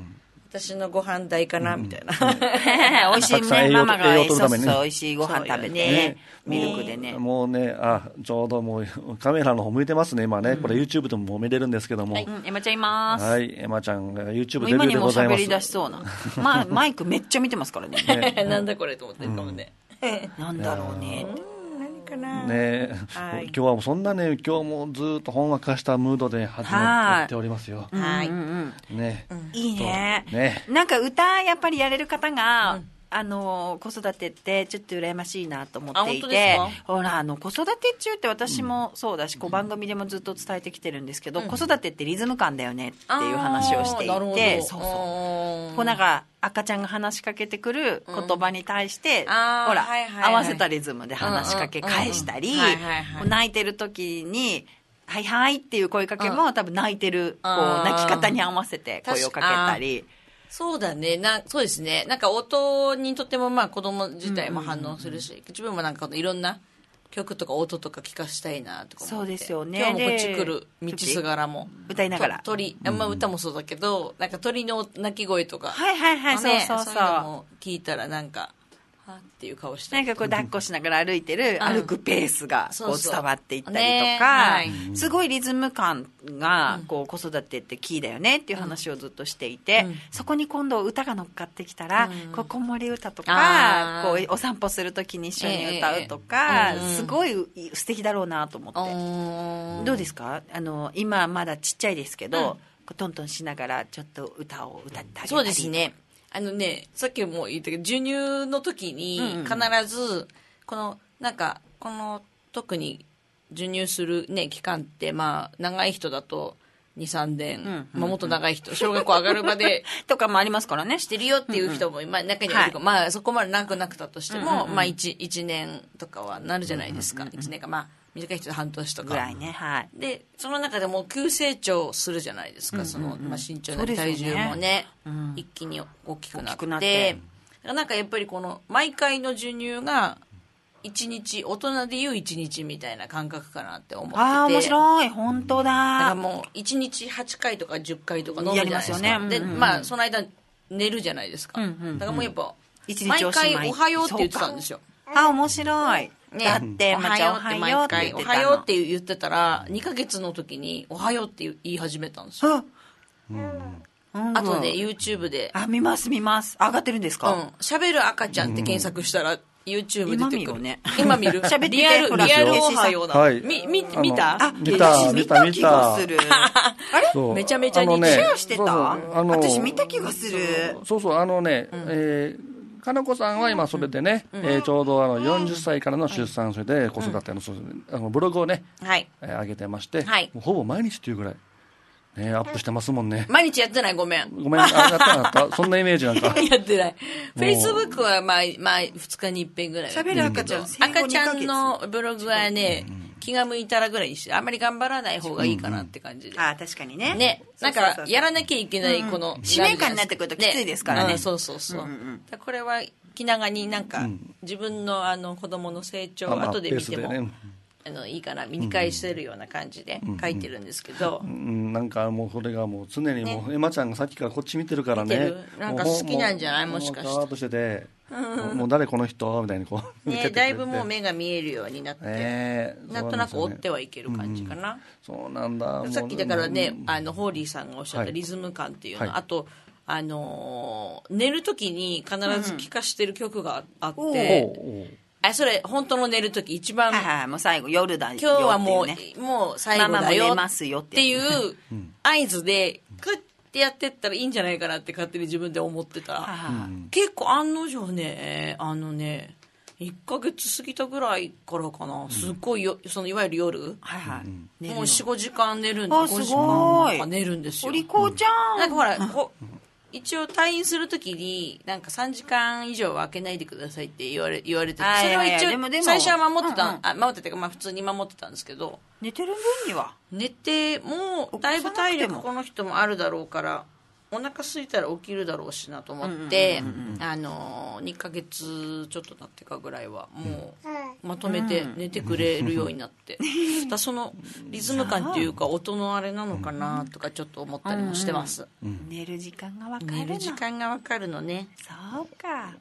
私のご飯代かな、みたいな。 美味しいたくさん栄ね、 養ママが、 栄養取るためにねそうそう、美味しいご飯食べて、 ねミルクでね。 もうね、あ、ちょうどもうカメラの方向いてますね、今ね。これ YouTube でも見れるんですけども。 うん、エマちゃんいます。 はい、エマちゃんが YouTube もうデビュー今にもでございます。 喋り出しそうな。まあ、マイクめっちゃ見てますからね。 なんだこれと思ってるかもね。 なんだろうね。 何かな。 ね、 はい今日はもうそんなね、今日もずっとほんわかしたムードで始まっておりますよ。 はい。 うんうん。 ね。 いいね。 ね。 なんか歌やっぱりやれる方が、あの子育てってちょっと羨ましいなと思っていあ本当でてす、 ほらあの子育て中って私もそうだし、こう番組でもずっと伝えてきてるんですけど、子育てってリズム感だよねっていう話をしていて、そうそうこうなんか赤ちゃんが話しかけてくる言葉に対して、 あーほら、 はいはいはい合わせたリズムで話しかけ返したり、 うんうんうんはいはいはいこう泣いてる時にはいはいっていう声かけも、多分泣いてるこうあー泣き方に合わせて声をかけたり。 そうだね。な、そうですね。なんか音にとってもまあ子供自体も反応するし、自分もなんかいろんな曲とか音とか聞かしたいなとか思って。 そうですよね今日もこっち来るで道すがらも。 歌いながらと鳥、あんま歌もそうだけど、なんか鳥の鳴き声とか。 はいはいはい、 ねそうそうそうそういうのも聞いたらなんか、はっていう顔して。 なんかこう抱っこしながら歩いてる歩くペースがこうそうそう伝わっていったりとねかはいすごいリズム感がこう子育てってキーだよねっていう話をずっとしていて、そこに今度歌が乗っかってきたら、こう子守歌とかあーこうお散歩する時に一緒に歌うとか、 ええすごい素敵だろうなと思って、 うんどうですか？あの今まだちっちゃいですけど、こうトントンしながらちょっと歌を歌ってあげたり。 そうですね。あのね、さっきも言ったけど、授乳の時にうんうん必ず、この、なんか、この、特に授乳するね、期間って、まあ、長い人だと、に、さんねん、 んうんまあ、もっと長い人、小学校上がるまでとかもありますからね。 してるよっていう人も、まあ、中にはいるか、まあ、そこまで長くなくたとしても、まあ、一、一年とかはなるじゃないですか。一年か、まあ、短い人は半年とか。 ぐらいね、はい。 でその中でも急成長するじゃないですか、その、まあ、身長なり体重もね、一気に大きくなって大きくなってなんかやっぱりこの毎回の授乳が一日大人でいう一日みたいな感覚かなって思ってて、 ああ、面白い。本当だからだ。 もう一日はちかいとかじゅっかいとか飲むじゃないですか。 やりますよねで、 うんうんまあその間寝るじゃないですか、 うんうんうんだからもうやっぱ一日毎おしまい回おはようって言ってたんですよ。 あ、面白い。 ね、 だって、 おまちゃんおはようって言ってたの。 おはようって言ってたらにかげつの時におはようって言い始めたんですよ。 うん。 あとで YouTube であ、見ます見ます。上がってるんですか？ うん、喋る赤ちゃんって検索したら YouTube 出てくる。 今見るね今見る。 喋っててリアル、 ほらリアルおはようだ。 はいみ、み、 あの見たあ、 見た私見た気がする。あれそうめちゃめちゃ似てるあのねシェアしてたそうそうあの私見た気がする。 そうそう、あのね、えーかなこさんは今それでね、えーちょうどあのよんじゅっさいからの出産、それで子育ての、そうあのブログをね、 はい。 えー上げてまして、 はいもうほぼ毎日っていうぐらい、ね、アップしてますもんね。 毎日やってないごめん。 ごめん、あ、やったなったそんなイメージなんか。 やってない。Facebook はまあ、まあ、ふつかに一遍ぐらい。 喋る赤ちゃん生後赤ちゃんにかのブログはね、気が向いたらぐらいにして、あんまり頑張らない方がいいかなって感じで。 あ、確かにね。 ね、なんかやらなきゃいけないこの、 使命感になってくるときついですからねうんそうそうそう。だからこれは気長になんか、自分のあの子供の成長を後で見ても、 ペースでねあのいいかな、見返せるような感じで書いてるんですけど、 うん、なんかもうこれがもう常にもう、エマちゃんがさっきからこっち見てるからね見てるなんか好きなんじゃないもうもしかしてもうカーッとしてて、もうもう誰この人みたいにこう見ててね、だいぶもう目が見えるようになって、 ねなんとなく追っそうなんですよねてはいける感じかな。 そうなんだもうさっきだからね、 うんあのホーリーさんがおっしゃっはいたリズム感っていうの、 はいあとあのー寝る時に必ず聴かしてる曲があって、 おうおうあそれ本当の寝る時一番、 はいはい、もう最後夜だよ。 今日はもう、 っていねもう最後だよママも寝ますよっってていう合図でクッてやってったらいいんじゃないかなって勝手に自分で思ってたら、 はいはい結構案の定ねあのねいっかげつ過ぎたぐらいからかな、すっごいよそのいわゆる夜、 はいはい。寝るのもうよん、ごじかん寝るんであごじすごいかんとか寝るんですよ。 お利口ちゃん。 なんかほらこ一応退院するときになんかさんじかん以上は空けないでくださいって言われ言われてて、 あそれは一いやいやでもでも応最初は守ってた、 うんうんあ守っててかまあ普通に守ってたんですけど、 寝てる分には。 寝てもうだいぶ体力この人もあるだろうからお腹空いたら起きるだろうしなと思って、あのにかげつちょっと経ってかぐらいはもうまとめて寝てくれるようになって、うん、だそのリズム感っていうか音のあれなのかなとかちょっと思ったりもしてます、 うんうん、寝る時間が分かるの寝る時間が分かるのね。 そうか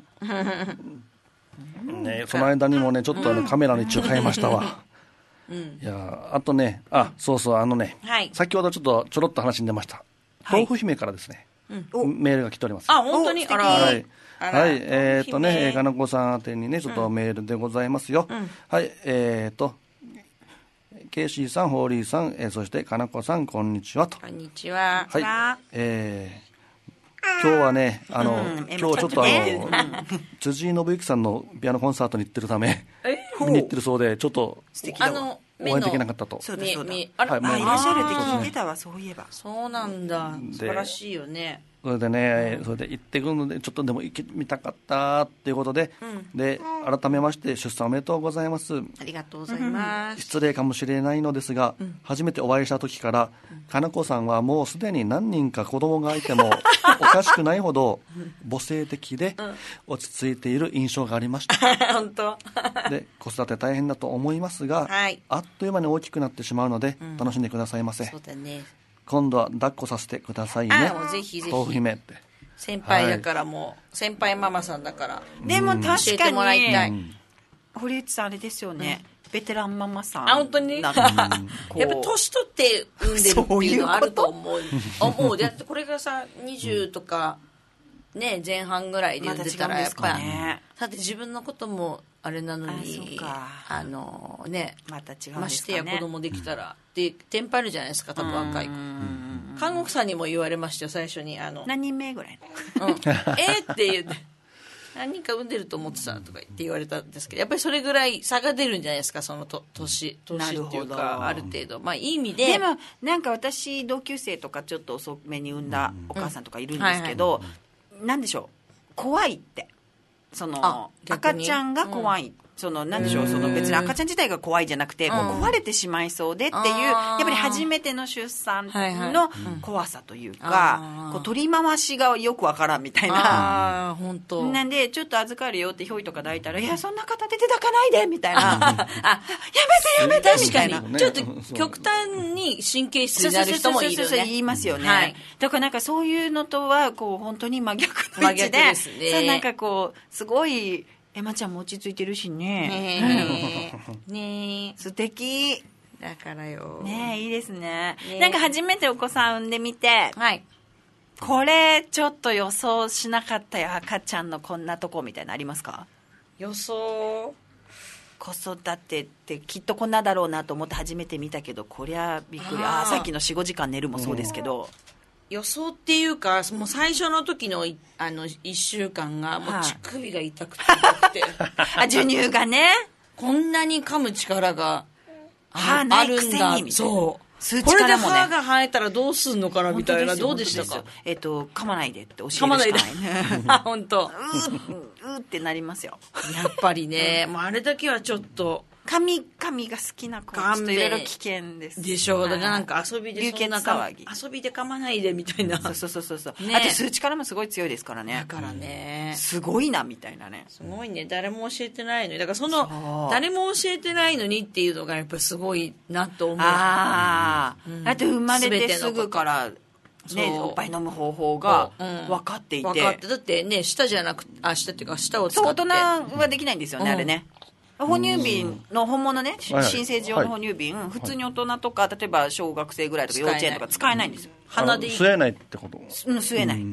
ね、その間にもねちょっとあのカメラの位置を変えましたわ、うん、いやあとねあそうそうあのね、はい、先ほどちょっとちょろっと話に出ました豆腐姫からですね、うん、メールが来ております。 あ本当にあら、 はい、はい、えー、っとねかなこさん宛てにねちょっとメールでございますよ、うん、はいえー、っとケイシーさんホーリーさん、えー、そしてかなこさんこんにちはと。 こんにちは。 はいえー今日はねあの、うん、今日ちょっとあの辻井信之さんのピアノコンサートに行ってるため見に行ってるそうでちょっとあのお会いできなかったと。 そうだそうだあら、はい、あいらっしゃるって聞いてたわ。そういえばそうなんだ素晴らしいよね。 それでね、うん、それで行ってくるのでちょっとでも行き見たかったっていうことで、うん、で改めまして出産おめでとうございます。 ありがとうございます。 失礼かもしれないのですが、うん、初めてお会いした時から、うん、かなこさんはもうすでに何人か子供がいてもおかしくないほど母性的で落ち着いている印象がありました本当で子育て大変だと思いますが、はい、あっという間に大きくなってしまうので、うん、楽しんでくださいませ。 そうだね。 今度は抱っこさせてくださいね。 あもうぜひぜひ豆腐姫って先輩だからもう、はい、先輩ママさんだからでも確かに教えてもらいたい、うん、 堀内さんあれですよね、うん、ベテランママさんあ本当にやっぱ年取って産んでるっていうのはあると思う思うだってこれがさにじゅうとか、ね、前半ぐらいで産んでたらやっぱ、ね、だって自分のこともあれなのに あ, あのねまた違うんですかね。 ましてや子供できたら、うん、でテンパるじゃないですか多分若い子。看護婦さんにも言われましたよ最初にあの何人目ぐらい、 うん、えーって言って何人か産んでると思ってたとか言って言われたんですけどやっぱりそれぐらい差が出るんじゃないですかそのと年年っていうかある程度まあいい意味で。 でもなんか私同級生とかちょっと遅めに産んだお母さんとかいるんですけど、うん、なんでしょう怖いってその赤ちゃんが怖い、うん、そのなんでしょうその別に赤ちゃん自体が怖いじゃなくて、うん、こう壊れてしまいそうでっていうやっぱり初めての出産の怖さというか、はいはい、こう取り回しがよくわからんみたいな。 あ本当なんでちょっと預かるよってひょいとか抱いたらいやそんな片手で抱かないでみたいなあやめてやめてみたいなちょっと極端に神経質になる人もいるよね。 そうそうそうそう言いますよね、はい、だからなんかそういうのとはこう本当に真逆の位置で、真逆ですね。そうなんかこうすごいエマちゃんも落ち着いてるしね。ねえ。ねえ。素敵。 だからよ。 ねえ、いいですね。ねなんか初めてお子さん産んでみて、 はい。 これちょっと予想しなかったよ赤ちゃんのこんなとこみたいなのありますか？ 予想。 子育てってきっとこんなだろうなと思って初めて見たけど、こりゃびっくり。ああ、さっきの よん、ごじかん寝るもそうですけど。うん予想っていうかもう最初の時のあのいっしゅうかんがもう乳首が痛くて痛くてあ授乳がねこんなに噛む力があ, あるんだそう数値からも、ね、これで歯が生えたらどうすんのかなみたいなどうでしたか？ えっと噛まないでって教えるしかないねあ本当うーうーってなりますよやっぱりねもうあれだけはちょっと髪髪が好きな子はちょっといろいろ危険ですでしょう。だからなんか遊びで流血騒ぎ遊びで噛まないでみたいなそうそうそうそう、ね、あと数値からもすごい強いですからね。 だからねすごいなみたいなねすごいね誰も教えてないのにだからその誰も教えてないのにっていうのがやっぱすごいなと思う。 ああ、うん、だって生まれてすぐからね、おっぱい飲む方法が分かっていて、うん、分かってだってね舌じゃなくあ舌っていうか舌を使ってそう大人はできないんですよね、うん、あれね哺乳瓶の本物ね新生児用の哺乳瓶、はい、普通に大人とか例えば小学生ぐらいとか幼稚園とか使えないんですよ。 鼻で吸えないってこと？ うん吸えない、うん、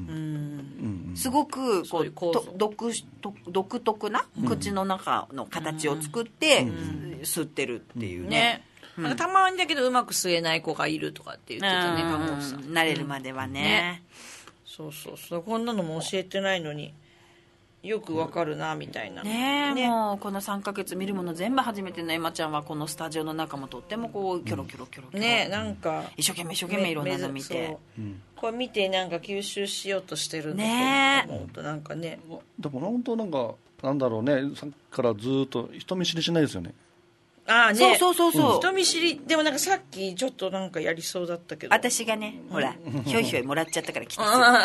すごくこうと 独, 独特な口の中の形を作って吸ってるっていうね、ねうん、なんかたまにだけどうまく吸えない子がいるとかって言ってたね看護師さん慣れるまでは ね,、うん、ねそうそうそうこんなのも教えてないのによくわかるなみたいなねえ、ね、もうこのさんかげつ見るもの全部初めてのエマちゃんはこのスタジオの中もとってもこうキョロキョロキョロキョロねなんか一生懸命一生懸命いろんなの見て、 うん、これ見てなんか吸収しようとしてるんだと思うとなんかねでも本当なんかなんだろうねさっきからずっと人見知りしないですよね。 ああねそうそうそうそう、 うん、人見知りでもなんかさっきちょっとなんかやりそうだったけど私がねほらひょいひょいもらっちゃったから来て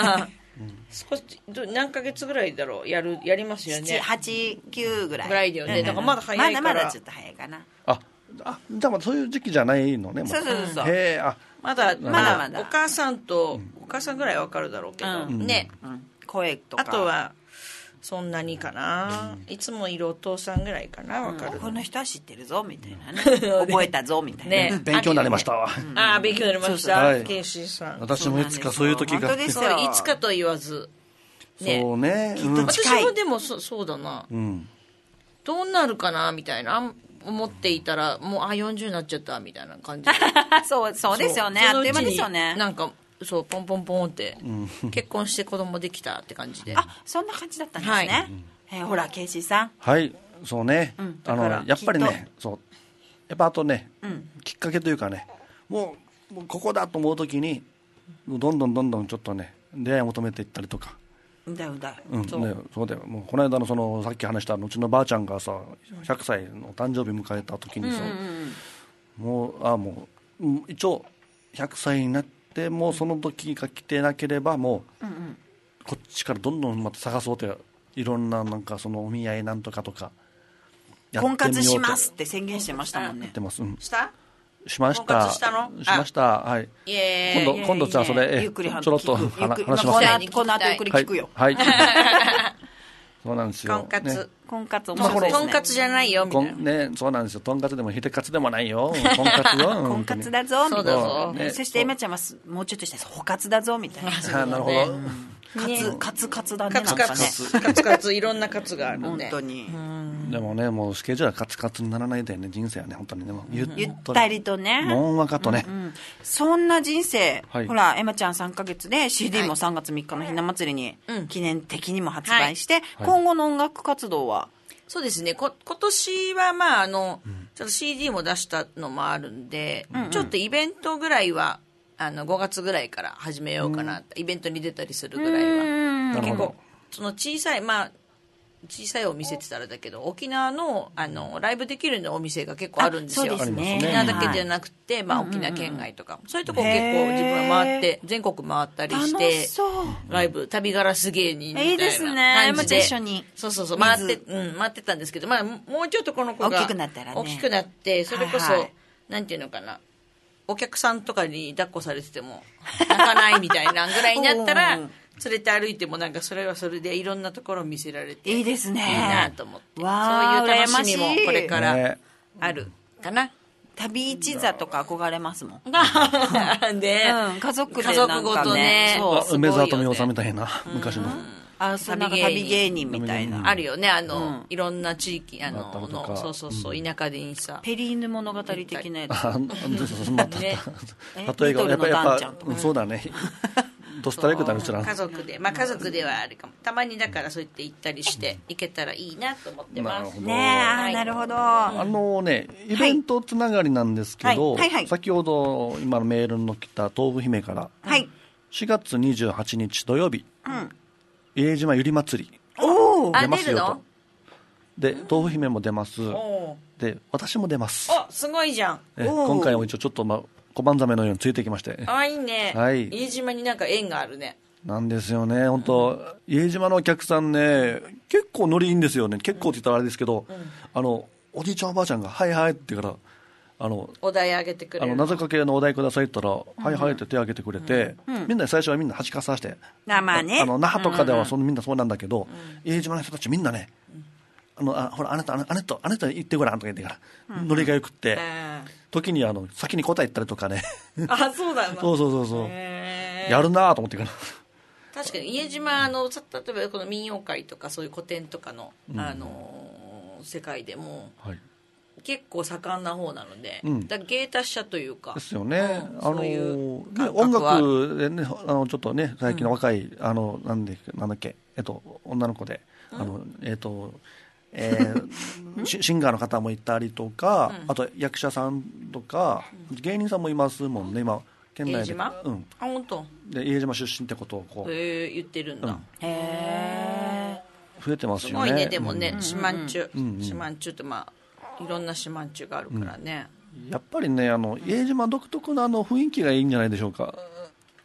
少しど何ヶ月ぐらいだろうやるやりますよなな、 ねはち、きゅうぐらいぐらいだよねだからまだ早いからまだまだちょっと早いかな。 ああじゃあまあそういう時期じゃないのねもそうそうそうそうへえあまだまだまだお母さんと、お母さんぐらいは分かるだろうけど、 うんね、 うん声とか。 あとはそんなにかな、いつもいるお父さんぐらいかな分かるこの人は知ってるぞみたいなね覚えたぞみたいなね勉強になりましたわ、 ああ勉強になりましそうそうはいたケイシーさん私もいつかそういう時が本当ですそういつかと言わずねそうねうん私近いもでもそそうだな、 うんどうなるかなみたいな思っていたらもうあよんじゅうになっちゃったみたいな感じでそうそうですよね。 そうあっという間ですよね。 なんかそうポンポンポンって、結婚して子供できたって感じであ、そんな感じだったんですね。 はいえーほらケイシーさん。 はいそうね、 んあのだからやっぱりきっねそうやっぱあとね、 んきっかけというかねもうもうここだと思う時にどんどんどんどんちょっとね出会いを求めていったりとか、 うだうだ。 うんそうね、そうだよもうこの間のそのさっき話したうちのばあちゃんがさひゃくさいの誕生日迎えた時にさ、もうあもううん一応ひゃくさいになってもうその時が来てなければもう、こっちからどんどんまた探そうっていろんななんかそのお見合いなんとかとかやってみよう婚活しますって宣言してましたもんねやっ。てます、うん、 したしました婚活したのしましたはいイエーイ今度今度じゃあそれえゆっくり話ちょろっと聞くゆっくり話しますまあねこの後この後ゆっくり聞くよ。 はい、はい、そうなんですよ婚活、 ね婚活面と白いですね。 とんかつじゃないよみたこいなんね、そうなんですよ。とんかつでもひてかつでもないよ。とんかつよ。 婚活だぞみたいな。 そうだぞねそしてエマちゃんはもうちょっとしたら補活だぞみたいな。 あなるほど。 カツカツカツだねカツカなんかね。 ツカツカツいろんなカツがある本ね当に。 でもね、もうスケジュールはカツカツにならないでね、人生はね、本当にね、もうゆゆったりとね。 もんわかとね。 うんそんな人生、 はいほらエマちゃんさんかげつで シーディー もさんがつみっかのひな祭りにうん記念的にも発売して、今後の音楽活動は、 そうですねこ今年はまああの、ちょっと シーディー も出したのもあるんで、ちょっとイベントぐらいはあのごがつぐらいから始めようかな、イベントに出たりするぐらいはなるほど結構。その小さいまあ小さいお店って言ったらあれだけど沖縄のあのライブできるお店が結構あるんですよ。 あそうですねありますね沖縄だけじゃなくて、まあ、沖縄県外とか、そういうとこ結構自分は回って全国回ったりし楽てしそう。 ライブ旅ガラス芸人みたいないいですね感じでエマちゃん一緒にそうそうそう水回って、うん、回ってたんですけど、まあ、もうちょっとこの子が大きくなったらね大きくなってそれこそ、 はいはいなんていうのかなお客さんとかに抱っこされてても泣かないみたいなぐらいになったらうんうん連れて歩いてもなんかそれはそれでいろんなところを見せられていいですねいいなと思ってわあそういう楽しみも羨ましいこれからねあるかな、 旅一座とか憧れますもん。 で、 うん家族で家族ごとねあそうすごいよね梅沢富美男さんみたいな、昔の。 あそうなんか旅芸人みたいな。 あるよねあの、 うんいろんな地域ああったのりとかのそうそうそう田舎でにさ、 ペリーヌ物語的なやつ。 あそうそうそんなね例えがやっぱリトルのやっぱダンちゃんとかうんそうだね。ドスタレクだねうちら。 家族でまあ家族ではあるかもたまにだからそうやって行ったりして行けたらいいなと思ってますなるほどねえ、あーなるほど。 あのね、イベントつながりなんですけど、 はいはいはい先ほど今のメールの来た豆腐姫からはい。 しがつにじゅうはちにち土曜日、 うん。 家島ゆり祭りおお。 あ出ますよと出るの。 で豆腐姫も出ます。 おで私も出ます。 おすごいじゃんえおー今回も一応ちょっとまあ小判ザメのようについてきまして。 あいいね、 はい飯島になんか縁があるねなんですよね、本当、家島のお客さんね、結構ノリいいんですよね、結構って言ったらあれですけど、あのおじいちゃん、おばあちゃんが、はいはいって言うから、あのお題あげてくれるあの謎かけのお題くださいって言ったら、はいはいって手を挙げてくれて、みんな最初はみんな端かさして、 あまあね。 あの那覇とかではそのみんなそうなんだけど、家島の人たちみんなね、あのあほらあなたあなあなたあなた言ってごらんとか言ってから、ノリがよくって、時にあの先に答えたりとかね、 あそうだなそうそうそうそう、 へーやるなと思ってから。 確かに家島のさ例えばこの民謡会とかそういう古典とかの、あのー世界でもはい結構盛んな方なので、 うんだから芸達者というかですよね、 うんあのそういうね感音覚はある楽でね、あのちょっとね、最近の若い、あのなんでなんだっけ、えっと、女の子で、あのえっと、えーシシンガーの方もいたりとか、あと役者さんとか、芸人さんもいますもんね、今、県内で。 家島うん、 あ本当で家島出身ってことをこうへえ言ってるんだ、 うんへえ。 増えてますよね。 すごいねでもねうん四万十うんうん四万十ってまあいろんな四万十があるからね、 やっぱりね、あの家島独特のあの雰囲気がいいんじゃないでしょうか。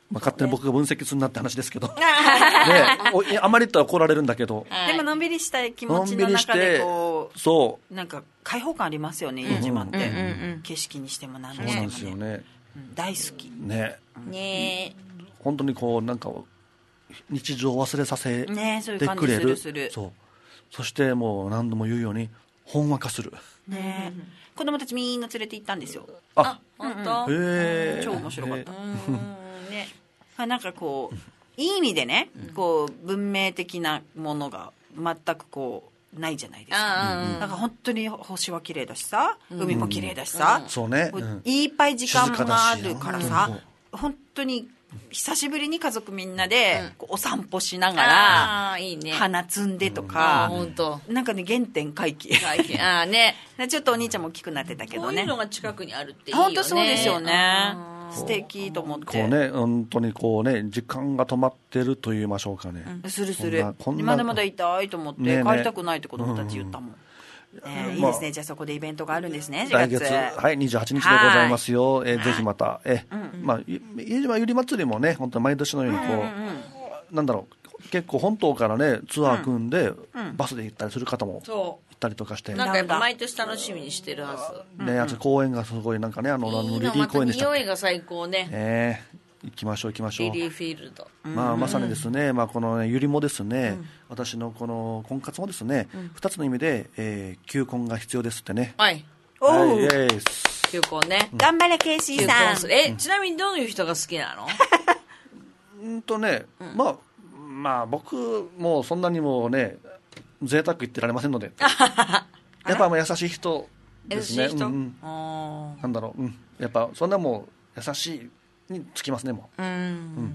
まあ、勝手に僕が分析するなって話ですけど、ね、おあまりとは怒られるんだけど、 でものんびりしたい気持ちの中でこうそうなんか開放感ありますよね、飯島って、景色にしても何にしても、ね、 そうなんですよね、 うん、大好きねね本当にこうなんか日常を忘れさせてくれる、 ね、そういう感じするする。 そう、そしてもう何度も言うようにほんわかする、ね、 子供たちみんな連れて行ったんですよ。 あ、 本当、 うん、へー、 超面白かった。 うんね、 なんかこういい意味でね、こう文明的なものが全くこうないじゃないですか。うん、なんか本当に星は綺麗だしさ、海も綺麗だしさ、 そうね、 いっぱい時間があるからさ、本当に久しぶりに家族みんなでお散歩しながら、 あいいね、 花摘んでとか、 本当なんかね原点回帰。 あね、 ちょっとお兄ちゃんも大きくなってたけどね。 こういうのが近くにあるっていいよね。 本当そうですよね。素敵と思って。 こうね、本当にこうね、時間が止まってると言いましょうかね。 うん、するする。まだまだいたいと思って、ね、帰りたくないって子供たち言ったもん。えー、いいですね。じゃあそこでイベントがあるんですね。 来月、はい、にじゅうはちにちでございますよ。えー、ぜひまた、え、うんうん、まあ家島ゆり祭りもね、本当毎年のようにこう、うんうんうん、なんだろう、結構本島からねツアー組んで、うん、バスで行ったりする方も行ったりとかして、 なんかやっぱ毎年楽しみにしてるはず。 ね、あと公園がすごいなんかね、あのリリー公園でしたっけ。匂いが最高ね。 えー行きましょう行きましょう。 リリーフィールド、 まあ、まさにですね、まあ、この、ね、ゆりもですね、うん、私のこの婚活もですね、うん、ふたつの意味で、えー、求婚が必要ですってね。 はいおはい、イエーイ求婚ね、 うん、頑張れケイシーさん。 え、ちなみにどういう人が好きなの？ うんとね、うん、まあまあ僕もそんなにもね贅沢言ってられませんのでやっぱもう優しい人ですね。 優しい人、 うん、なんだろう、うん、やっぱそんなもう優しいにつきますねもう、うんうん、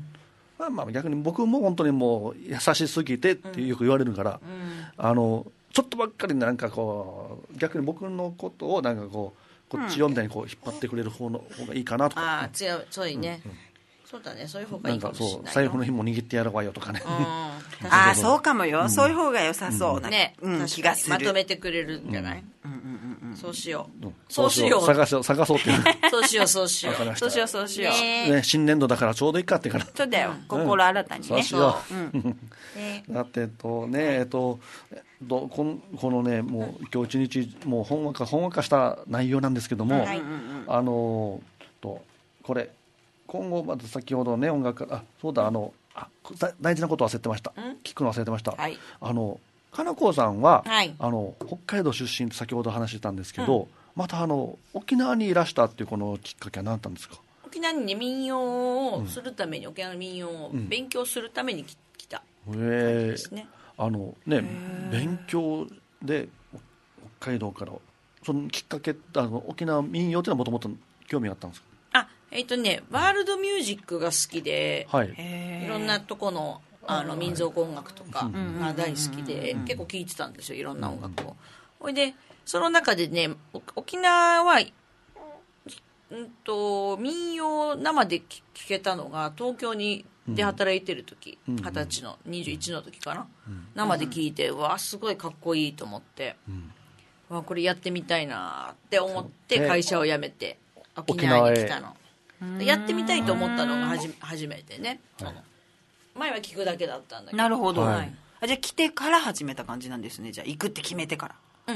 まあ、まあ逆に僕も本当にもう優しすぎてってよく言われるから、うん、あのちょっとばっかりなんかこう逆に僕のことをなんかこうこっちよみたいにこう引っ張ってくれる方の方がいいかなとか、 ああ強いそういいね、うんうん、そうだね、そういう方がいいかもしれないよ。なんかそう財布の紐握ってやるわよとかね、うん、 ああそうかもよ、うん、そういう方が良さそうな、 ね、 うん、気がする。 まとめてくれるんじゃない、うんうんうんうん、そうしよう、うん、 そうしよう探そう探そうっていうそうしようそうしようそうしようそうしよう、 ねね、新年度だからちょうどいいかってからそうだよ、心新たにね、 そうしよう、 うんね、だってえっとねえっとどこの、このねもう今日一日もうほんわかほんわかした内容なんですけども、はい、あのとこれ今後まず先ほどね音楽あそうだあのあ大事なこと忘れてました、聞くの忘れてました、はい、あのかなこさんは、はい、あの北海道出身って先ほど話してたんですけど、うん、またあの沖縄にいらしたっていうこのきっかけは何だったんですか？ 沖縄に、ね、民謡をするために、うん、沖縄の民謡を勉強するために来た感じですね。 あのね勉強で北海道からそのきっかけあの沖縄民謡っていうのはもともと興味があったんですか？ あ、えっとねワールドミュージックが好きで、はい、いろんなとこのあの民族音楽とかが大好きで、結構聴いてたんですよ、いろんな音楽を。ほいでその中でね沖縄は、うんと、民謡生で聴けたのが東京にで働いてる時、二十歳のにじゅういちの時かな、生で聴いてわあすごいかっこいいと思って、わこれやってみたいなって思って会社を辞めて沖縄に来たの。やってみたいと思ったのがはじ初めてね、はい、前は聞くだけだったんだけど。 なるほど、はい、あじゃあ来てから始めた感じなんですね。じゃあ行くって決めてから、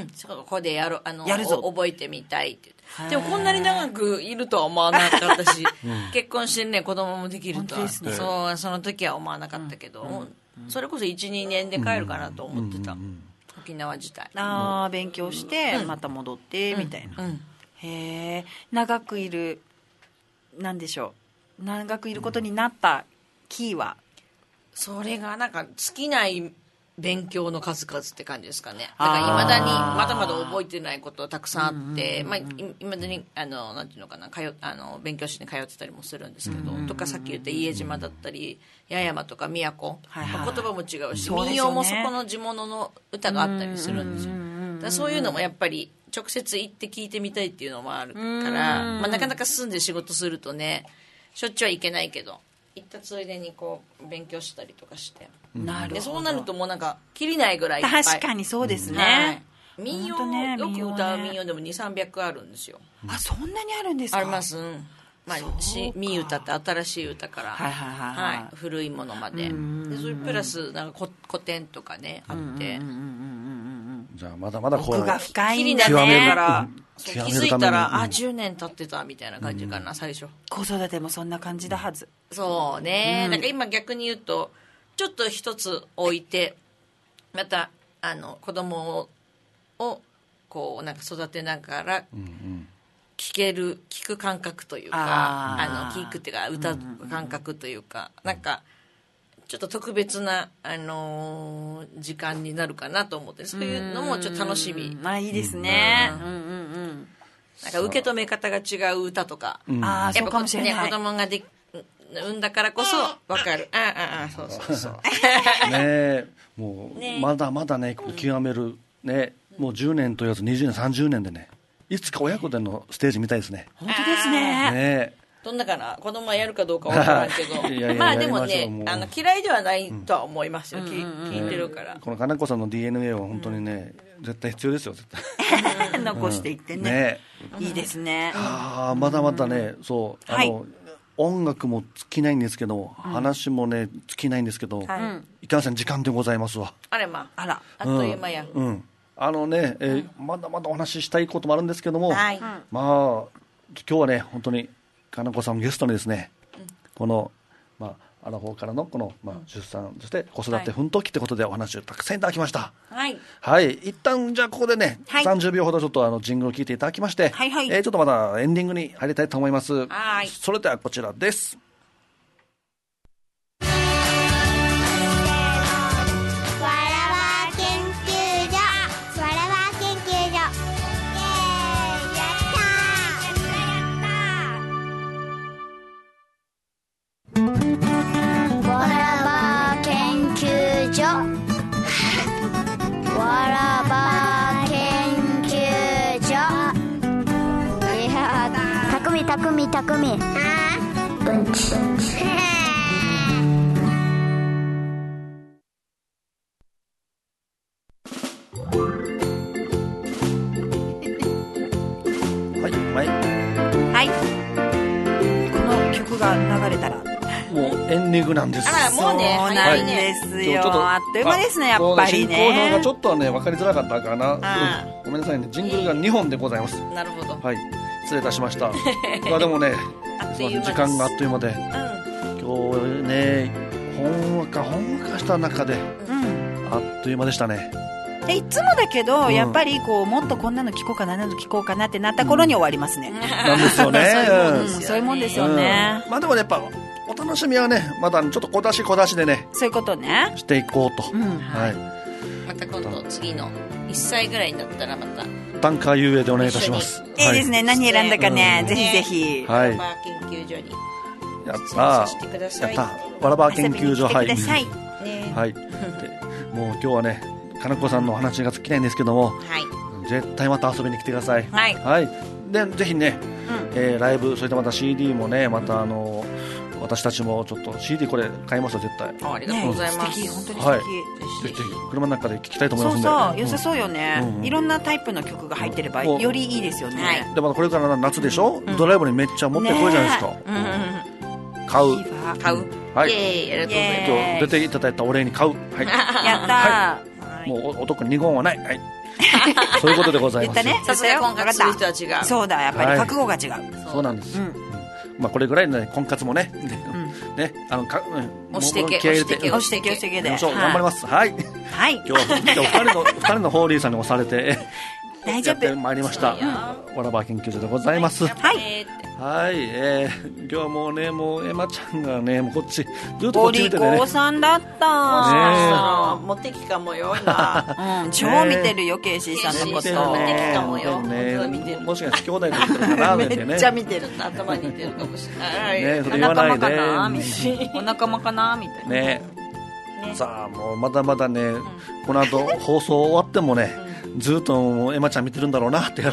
うん、ここでやろあのやるぞ覚えてみたいって言って。でもこんなに長くいるとは思わなかったし、うん、結婚してね子供もできるとは、ね、そうその時は思わなかったけど、うんうん、それこそ いちにねんで帰るかなと思ってた、うんうんうん、沖縄自体。 ああ勉強してまた戻ってみたいな、うんうん、へえ。長くいるなんでしょう長くいることになったキーは、 それがなんか尽きない勉強の数々って感じですかね。だからいまだにまだまだ覚えてないことたくさんあって、まあ、いまだにあのなんていうのかな通あの勉強しに通ってたりもするんですけど、とかさっき言った家島だったり八重山とか宮古、はいはい、まあ、言葉も違うし、民謡もそこの地物の歌があったりするんですよ。だからそういうのもやっぱり直接行って聞いてみたいっていうのもあるから、まあ、なかなか住んで仕事するとねしょっちゅうは行けないけど行ったついでにこう勉強したりとかして、 なるほど。 でそうなるともうなんかきりないぐらいいっぱい。 確かにそうですね、 うん、民謡、ね、よく歌う民謡でもにせんさんびゃくあるんですよ。 あそんなにあるんですか？ あります、うん、 まあ、し新歌って新しい歌から、 はいはいはいはいはい、古いものまで、でそれプラスなんか古古典とかねあって、 じゃあまだまだこう奥が深いんだだね。 ねだからうんそう極気づいためるためにら、あじゅうねん経ってたみたいな感じかな、最初。 子育てもそんな感じだはず。 そうね、なんか今逆に言うとちょっと一つ置いてまたあの子供をこうなんか育てながら聞ける聞く感覚というか、 あーあの聞くっていうか歌う感覚というか、なんかちょっと特別な、あのー時間になるかなと思って、そういうのもちょっと楽しみ。 まあいいですね。うんうんうん。 なんか受け止め方が違う歌とか、 ああ、そうかもしれね、 ない。 子供がで産んだからこそ分かる。ああああそうそうそう。 ねえもうねまだまだね極めるねもうじゅうねんと言わずにじゅうねんさんじゅうねんでねいつか親子でのステージ見たいですね。 本当ですね。 ねどんなかな、子供はやるかどうかわからんけどいやいやまあでもやりましょうもうね、あの嫌いではないとは思いますよ、き聞いてるから。 この金子さんの ディーエヌエー は本当にね、絶対必要ですよ絶対残していってね。 ねいいですね。 ああまだまだねそうあの、 はい音楽も尽きないんですけど、話もね尽きないんですけど、 はいいかんせん時間でございますわ。 あれまああら。 あっという間や、 うんうんあのね、えーまだまだお話ししたいこともあるんですけども、 はい、 まあ今日はね本当に金子さんをゲストにですね、このまあアラフォーからのこの、まあ、出産そして子育て奮闘期ってことでお話をたくさんいただきました。 はいはい一旦じゃあここでね、 はいさんじゅうびょうほどちょっとあのジングルを聞いていただきまして、 はいはいえーちょっとまだエンディングに入りたいと思います。 はいそれではこちらです。 わらわ研究所わらわ研究所イエーイやったーわらば研究所わらば研究所いやーたくみたくみたくみうんちはいはいはい。この曲が流れたら。 もうエンディングなんです。 あらもうねそうなん早いねですよ。あっという間ですね、やっぱりこの進行のねがち。ょっとはね分かりづらかったかな、 あうんごめんなさいねジングルがにほんでございます。 なるほど、 はい失礼いたしましたまあでもねあっという間です時間があっという間でう今日ねほんわかほんわかした中でうん。 あっという間でしたね。 でいつもだけど、 うんやっぱりこうもっとこんなの聞こうかな、あんなの聞こうかなってなった頃に終わりますね。 なんですよねうんそういうもんですよね。 うんまあでもねやっぱお楽しみはねまだちょっと小出し小出しでねそういうことね。 していこうと、 うんはいまた今度次のいっさいぐらいになったらまたダンカー遊泳でお願いいたします。 いいですね。何選んだかね、 うんぜひぜひ。 はい、 まあ研究所にやっ出演たさせてくださいやったわらば研究所遊びに来てください。 ねはい、でもう今日はね金子さんのお話が尽きないんですけどもはい絶対また遊びに来てください。 はいはい、でぜひね、えーライブそれとまた シーディー もねまたあの私たちもちょっと シーディー これ買いますよ絶対。 あありがとうございます、 ね、素敵、本当に素敵。 はいぜひぜひ車の中で聞きたいと思いますんで。 そうそう、 ん良さそうよね、 うんうんいろんなタイプの曲が入ってればうんよりいいですよね。 はいでまたこれから夏でしょ、ドライブにめっちゃ持ってこいじゃないですか、 うんうんうん買ういいわ買う、 はいイエーイありがとうございますイエーイ今日出ていただいたお礼に買う、はい、 やったー、 もうおお得に二言はない、はい、そういうことでございます。 言ったね。 さすが婚活する人は違うそうだ、やっぱり覚悟が違う。 そうなんです、 うんうんまあ、これぐらいの、ね、婚活もね、ねあのか、うん、 押してけもう気合い入れ押してけ押してけ押してけで。 やりましょうはい頑張ります。はい、 はい。 今日は今日二人の二人のホーリーさんに押されて大丈やって夫。 まいりました。わらば研究所でございます。 はいえーってはい、えー、今日はもうね、もうエマちゃんがね、もうこっちずっとこおっち見ててね利口。さんだった。 ねえあの持ってきかもよ今うん、超見てるよ、ケイシーさんのこ見てると。 ねかもよ本当に本当に見てるもしかして兄弟で見てるかなってね。 めっちゃ見てる。 頭に似てるかもしれない、 ね、そおれ言わない仲間かなで。 みたいな。お仲間かなみたいな。 ね。さあもうまだまだね、この後放送終わってもね、ずっともうエマちゃん見てるんだろうなって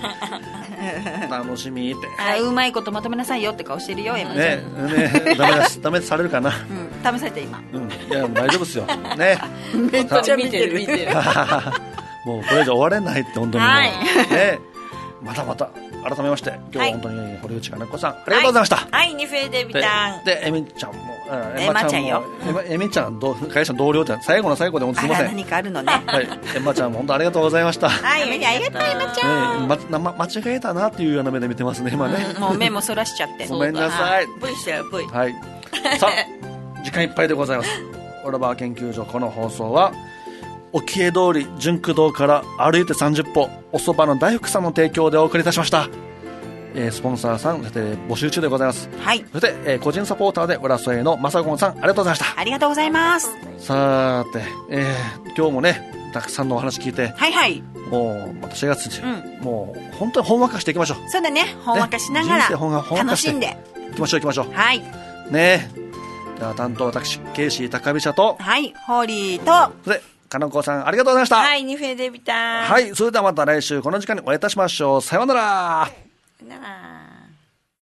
楽しみって。 あうまいことまとめなさいよって顔してるよ、山ちゃん。 ねねダメだダメされるかな。 うん、試されて今。 うんいや大丈夫ですよ。ね。 めっちゃ見てる。 見てるもうこれ以上終われないって本当にもう、 はいね、まだまだ改めまして今日は本当に堀内金子さん、ありがとうございました。 はい、はい、ニフェデビタンで、でエミちゃんも、うん、 エマちゃんよエマエミちゃん、ど会社の同僚って最後の最後で本当すみません。 何かあるのね。 はい、エマちゃんも本当ありがとうございました。 はい、ありがとう、エマちゃん。 ね、まま間違えたなっていうような目で見てますね今ね。 うん、もう目もそらしちゃって。 ごめんなさい。 V したよ V。 はい。さあ時間いっぱいでございます。オラバー研究所、この放送は沖江通り純駆堂から歩いてさんじゅっぽおそばの大福さんの提供でお送りいたしました。えー、スポンサーさんそして募集中でございます。 はい。 そして、えー、個人サポーターで浦添のまさごんさん、ありがとうございました。 ありがとうございます。 さて、えー、今日もねたくさんのお話聞いて、 はいはい、 もうまたしがつに、 うん、 もう本当にほんわかしていきましょう。 そうだね、ほんわかしながら、 ね、人生ほんわか楽しんでいきましょういきましょう。 はいねえ、では担当私ケイシー高飛車と、 はい、ホーリーと、 それで金子さん、ありがとうございました。 はい、ニフェデビタン。 はい、それではまた来週この時間にお会いいたしましょう。さようなら。 さよなら。